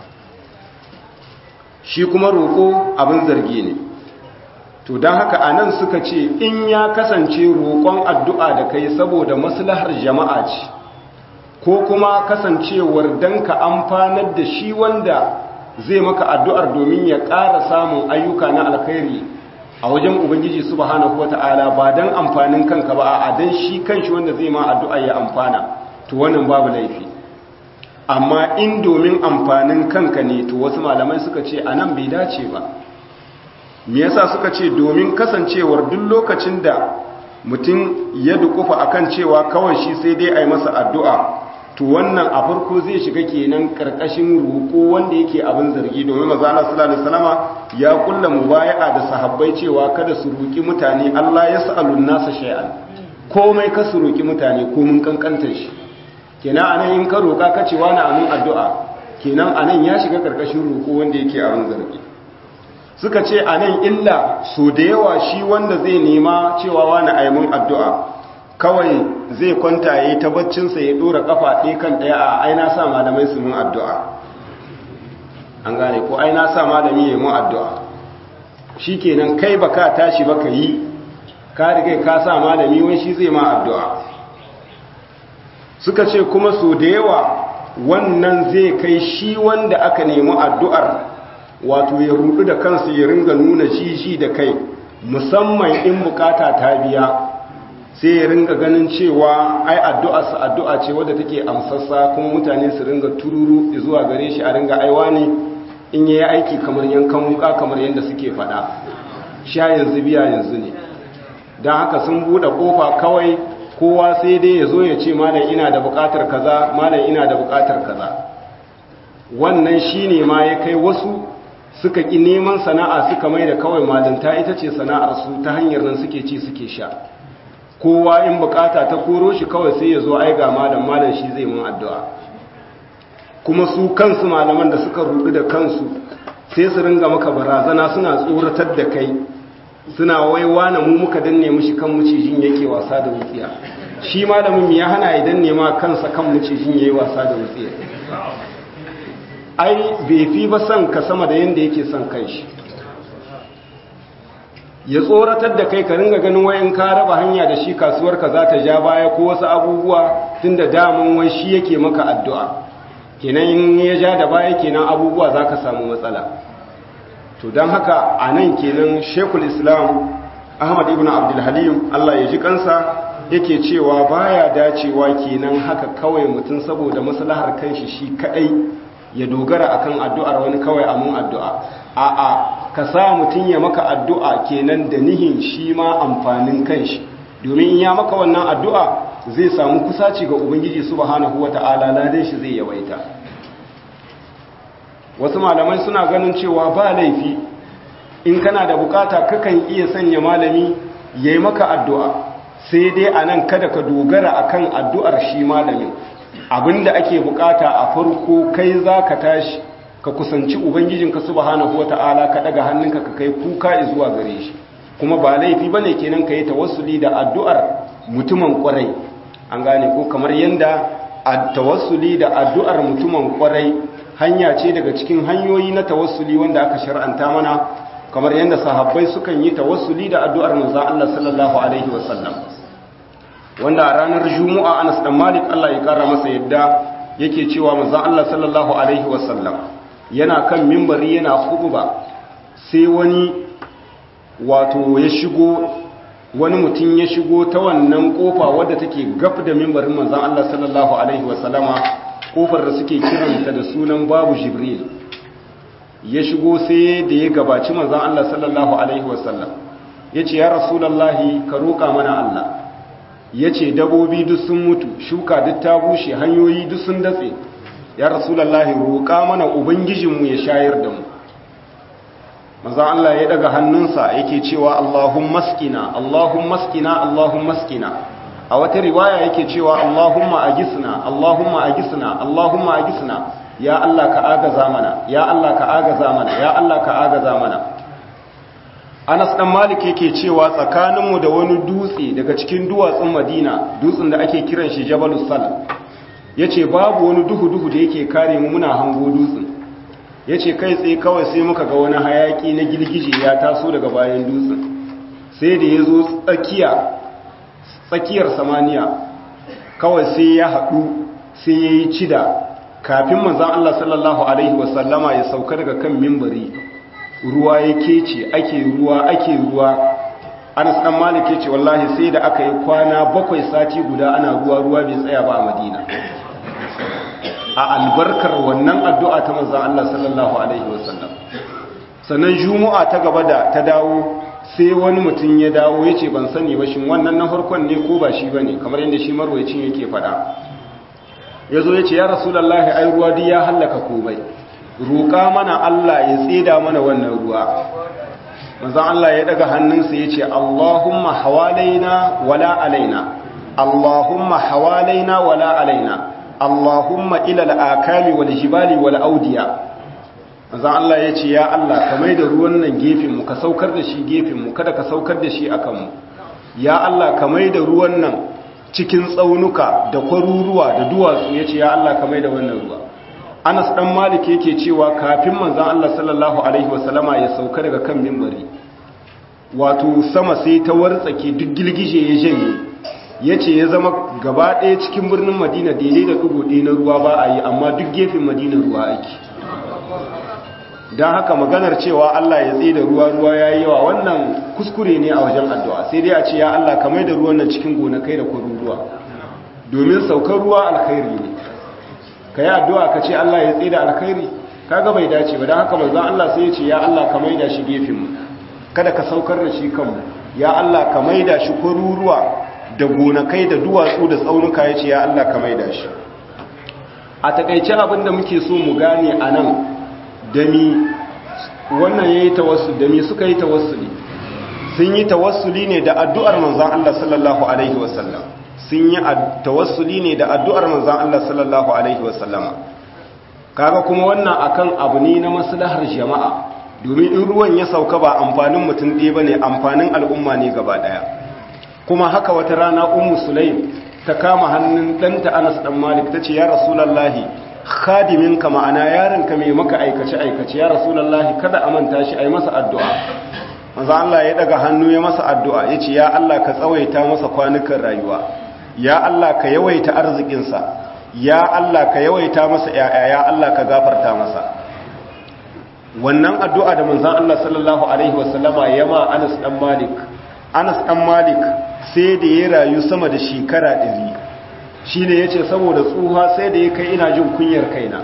shi kuma roƙo abin zargi ne. To don haka anan suka ce in ya kasance roƙon addu'a da kai saboda maslahar jama'a ce ko kuma kasancewar dan ka amfanar da shi wanda zai maka addu'ar domin ya ƙara samun ayyuka na alkhairi a wajen Ubangiji subhanahu wata'ala ba dan amfanin kanka ba a dan shi kanshi wanda zai ma addu'a ya amfana to wannan babu laifi. Amma in domin amfanin kanka ne to wasu malamai suka ce anan bai dace ba. Me yasa suka ce domin kasancewar duk lokacin da mutum ya dukufa akan cewa kawai shi sai dai a yi masa addu'a to wannan a farko zai shiga kenan karkashin roƙo wanda yake abin zargi domin manzo Allah sallallahu alaihi wasallama ya kulla mubaya'a da sahabbai cewa kada su roƙi mutane Allah ya sa'alun nasa shay'an komai ka su roƙi mutane ko mun kankantar shi kenan anan in ka roƙa ka ce wani amin addu'a kenan anan ya shiga karkashin roƙo wanda yake abin zargi. Suka ce anan illa so da yawa shi wanda zai nema cewa wani aimun addu'a kawai zai kwanta ya yi tabbacinsa ya dora kafa ɗaya kan ɗaya a aina sa malamai su mun addu'a an gane ko aina sa malami ya mun addu'a shi kenan kai ba ka tashi ba ka yi ka riga ka sa malami wani shi zai ma addu'a. Suka ce kuma so da yawa wannan zai kai shi wanda aka nemi addu'ar wato ya rudu da kansa ya ringa nuna jiji da kai musamman in bukata ta biya sai ya ringa ganin cewa ai addu'arsa addu'a ce wadda take amsassa kuma mutane su ringa tururu zuwa gare shi a ringa aiwa ne in yayi aiki kamar yankan wuka kamar yadda suke faɗa sha yanzu biya yanzu ne. Don haka sun buɗe ƙofa kawai kowa sai dai ya zo ya ce malam ina da buƙatar kaza malam ina da buƙatar kaza. Wannan shine ma ya kai wasu suka ƙi neman sana'a suka mai da kawai malinta ita ce sana'arsu ta hanyar nan suke ci suke sha. Kowa in bukata ta koro shi kawai sai ya zo ai ga malam malam shi zai mun addu'a. Kuma su kansu malaman da suka rudu da kansu sai su ringa maka barazana suna tsoratar da kai suna waiwa na mu muka danne mushi kan mucijin yake wasa da wutsiya shi malamin ya hana idan nema kansa kan mucijin yayi wasa da wutsiya ai bai fi ba san ka sama da yanda yake son kanshi ya tsoratar da kai ka ringa ganin wayan ka raba hanya da shi kasuwar ka za ta ja baya ko wasu abubuwa tunda damun wai shi yake maka addu'a kenan in ya ja da baya kenan abubuwa zaka samu matsala. To don haka a nan kenan Sheikhul Islam Ahmad ibn Abdul Halim Allah ya ji kansa yake cewa baya dacewa kenan haka kawai mutum saboda maslahar kanshi shi kadai ya dogara akan addu'ar wani kawai amun addu'a a'a ka sa mutum ya maka addu'a kenan da nihin shi ma amfanin kanshi domin in ya maka wannan addu'a zai samu kusaci ga Ubangiji subhanahu wata'ala ladan shi zai yawaita. Wasu malamai suna ganin cewa ba laifi in kana da bukata kakan iya sanya malami yayi maka addu'a sai dai anan kada ka dogara akan addu'ar shi malamin abinda ake bukata a farko kai zaka tashi ka kusanci ubangijinka subhanahu wata'ala ka daga hannunka ka kai kuka zuwa gare shi kuma ba laifi bane kenan kai tawassuli da addu'ar mutumin kwarai an gane ko kamar yanda tawassuli da addu'ar mutumin kwarai hanya ce daga cikin hanyoyi na tawassuli wanda aka shar'anta mana kamar yanda sahabbai sukan yi tawassuli da addu'ar manzon Allah sallallahu alaihi wasallam wanda a ranar Juma'a Anas dan Malik Allah ya kara masa yadda yake cewa manzon Allah sallallahu alaihi wasallam yana kan minbari yana khutba sai wani wato ya shigo wani mutum ya shigo ta wannan kofa wadda take gaf da minbarin manzon Allah sallallahu alaihi wasallama kofar da suke kiranta da sunan babu Jibril ya shigo sai da ya gabaci manzon Allah sallallahu alaihi wasallam yace ya rasulullahi ka roka mana Allah yace dabobi duk sun mutu shuka duk ta bushe hanyoyi duk sun datse ya rasulullahi roka mana ubangijinmu ya shayar da mu manzo Allah ya daga hannunsa yake cewa Allahumma askina Allahumma askina Allahumma askina a wata riwaya yake cewa Allahumma agisna Allahumma agisna Allahumma agisna ya Allah ka agaza mana ya Allah ka agaza mana ya Allah ka agaza mana Anas dan Malik yake cewa tsakaninmu da wani dutse daga cikin duwatsun Madina dutsen da ake kiran shi Jabalus Sal yace babu wani duhu duhu da yake kare mu muna hango dutsen ya ce kai tsaye kawai sai muka ga wani hayaki na girgije ya taso daga bayan dutsen sai da ya zo tsakiyar samaniya kawai sai ya haɗu sai ya yi cida kafin manzan Allah sallallahu Alaihi wasallama ya sauka daga kan mimbari ruwa ya kece ake ruwa ake ruwa Anas dan Malik ya ce wallahi sai da aka yi kwana bakwai sati guda ana ruwa ruwa bai tsaya ba a Madina a albarkar wannan addu'a ta manzan Allah sallallahu Alaihi wasallam sannan juma'a ta gaba da ta dawo sai wani mutum ya dawo ya ce ban sani ba shi wannan na farkon ne ko ba shi ba ne kamar yadda shi marwacin yake fada ya zo ya ce ya rasulallahi ai ruwa duk ya hallaka komai roƙa mana Allah ya tseda mana wannan ruwa manzan Allah ya daga hannunsa ya ce Allahumma hawalaina wala alaina Allahumma hawalaina wala alaina Allahumma ila al'akami wal jibali wal audiya manzon Allah ya ce ya Allah ka maida ruwan nan gefen mu ka saukar da shi gefen mu kada ka saukar da shi akan mu ya Allah ka maida ruwan nan cikin tsaunuka da kwaruruwa da duwatsu yace ya Allah ka maida wannan ruwa Anas dan Malik yake cewa kafin manzon Allah sallallahu alaihi wasallama ya sauka daga kan minbari wato sama sai ta wartsake duk gilgije ya janye ya ce ya zama gaba ɗaya cikin birnin Madina daidai da ɗigo ɗaya na ruwa ba a yi amma duk gefen Madina ruwa ake don haka maganar cewa Allah ya tsaye da ruwa ruwa ya yi yawa wannan kuskure ne a wajen addu'a sai dai a ce ya Allah kamar da ruwan nan cikin gonakai da kwaruruwa domin saukar ruwa alkhairi ne ka yi addu'a ka ce Allah ya tsaye da alkhairi kaga bai dace ba don haka manzon Allah sai ya ce ya Allah ka maida shi gefenmu kada ka saukar da shi kanmu ya Allah ka maida shi kwaruruwa da gonakai da duwatsu da tsaunuka ya ce ya Allah ka maida shi a takaice abinda muke so mu gane a nan dami wannan ya yi tawassuli dami suka yi tawassuli sun yi tawassuli ne da addu'ar manzan Allah sallallahu Alaihi wasallam sun yi tawassuli ne da addu'ar manzan Allah sallallahu Alaihi wasallama kaga kuma wannan akan abu ne na maslahar jama'a domin in ruwan ya sauka ba amfanin mutum ɗaya ba ne amfanin al'umma ne gaba ɗaya kuma haka wata rana ummu sulaim ta kama hannun ɗanta Anas ɗan Malik ta ce ya rasulallahi khadiminka ma'ana yaronka mai maka aikace-aikace ya rasulallahi kada a manta shi a yi masa addu'a manzo Allah ya daga hannu ya masa addu'a ya ce ya Allah ka tsawaita masa kwanukan rayuwa ya Allah ka yawaita arzikinsa ya Allah ka yawaita masa ‘ya'ya ya Allah ka gafarta masa wannan addu'a da manzan Allah sallallahu Alaihi wasallama ya ma Anas ɗan Malik Anas ɗan Malik sai da ya rayu sama da shekara ɗari shi ne ya ce saboda tsuha sai da ya kai ina jin kunyar kaina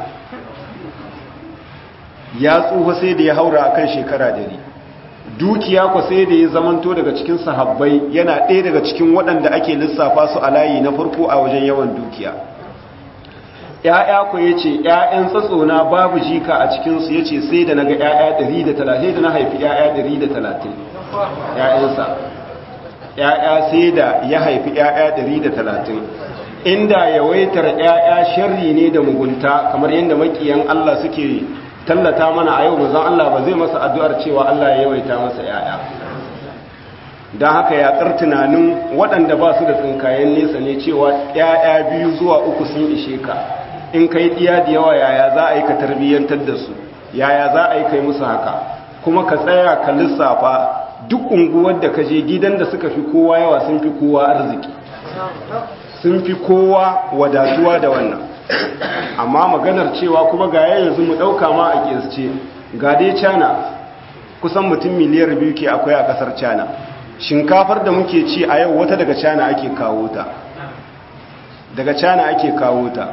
ya tsuha sai da ya haura akan shekara ɗari dukiya ku sai da ya zamanto daga cikin sahabbai yana ɗaya daga cikin waɗanda ake lissafa su a layi na farko a wajen yawan dukiya ‘ya'ya ku ya ce ‘ya'yan tsatsona babu jika a cikinsu ya ce sai da na ga ‘ya'ya ɗari da talatin da na haifi ‘ya'ya ɗari da talatin ‘ya'yansa ‘ya'ya sai da ya haifi ‘ya'ya ɗari da talatin. Inda yawaitar ‘ya'ya sharri ne da mugunta kamar yadda makiyan Allah suke tallata mana a yau, manzon Allah ba zai masa addu'ar cewa Allah ya yawaita masa ‘ya'ya. Don haka yaƙar tunanin waɗanda ba su da tsinkayen nesa ne cewa ‘ya'ya biyu zuwa uku sun ishe ka, in kai ɗiya da yawa yaya za a yi ka tarbiyyantar da su, yaya za a yi kai musu haka, kuma ka tsaya ka lissafa duk unguwar da ka je gidan da suka fi kowa yawa sun fi kowa arziki, sun fi kowa wadatuwa da wannan. Amma maganar cewa kuma ga yanzu mu ɗauka ma a ƙiyasce, ga dai China kusan mutum miliyar biyu ke akwai a ƙasar China. Shinkafar da muke ci a yau wata daga China ake kawo ta, daga China ake kawo ta.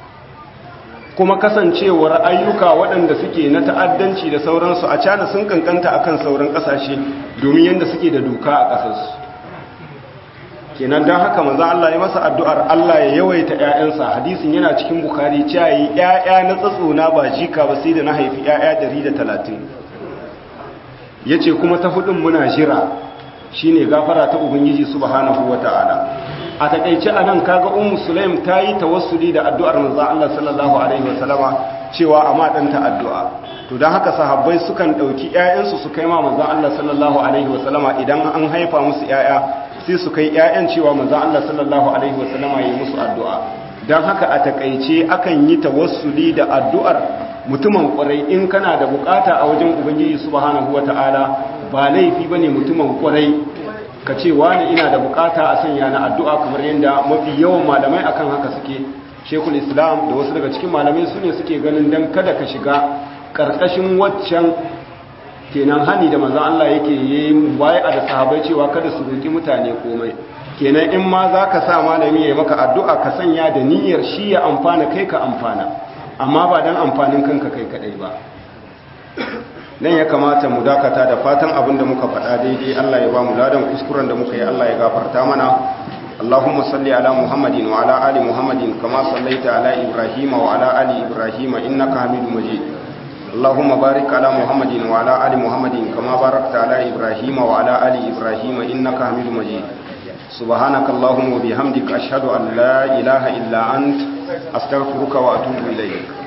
Kuma kasancewar ayyuka waɗanda suke na ta'addanci da sauransu a China sun kankanta akan sauran ƙasashe domin yadda suke da doka a ƙasarsu. Kenan don haka manzo Allah ya masa addu'ar Allah ya yawaita ‘ya'yansa, hadisin yana cikin Bukhari cewa yi ‘ya'ya na tsatsona ba jika ba sai da na haifi ‘ya'ya ɗari da talatin. Ya ce kuma ta hudun muna jira shi ne gafara ta Ubangiji subhanahu wa ta'ala. A taƙaice a nan kaga Ummu Sulaim ta yi tawassuli da addu'ar manzo Allah sallallahu alaihi wasallama cewa a maɗanta addu'a. To don haka sahabbai sukan ɗauki ‘ya'yansu su kai ma manzo Allah sallallahu alaihi wasallama idan an haifa musu ‘ya'ya sai su kai ‘ya'yan cewa manzo Allah sallallahu alaihi wasallama ya yi musu addu'a. Don haka a taƙaice akan yi tawassuli da addu'ar mutumin ƙwarai in kana da bukata a wajen Ubangiji subhanahu wa ta'ala, ba laifi ba ne mutumin ƙwarai ka ce wani ina da bukata a sanya na addu'a, kamar yadda mafi yawan malamai akan haka suke. Shekul Islam da wasu daga cikin malamai su ne suke ganin don kada ka shiga ƙarƙashin waccan kenan hani da manzon Allah yake yi bai'a da sahabbai cewa kada su roki mutane komai. Kenan in ma za ka sa malami ya maka addu'a ka sanya da niyyar shi ya amfana kai ka amfana, amma ba don amfanin kanka kai kadai ba. Nan ya kamata mu dakata da fatan abinda muka faɗa daidai Allah ya ba mu ladan, kuskuren da muka yi Allah ya gafarta mana. Allahumma salli ala Muhammadin wa ala ali Muhammadin kama sallaita ala Ibrahim wa ala ali Ibrahim innaka Hamidum Majid. Allahumma barik ala Muhammadin wa ala ali Muhammadin kama barakta ala Ibrahim wa ala ali Ibrahim innaka Hamidum Majid. Subhanaka Allahumma wa bihamdika ashhadu an la ilaha illa ant astaghfiruka wa atubu ilayk.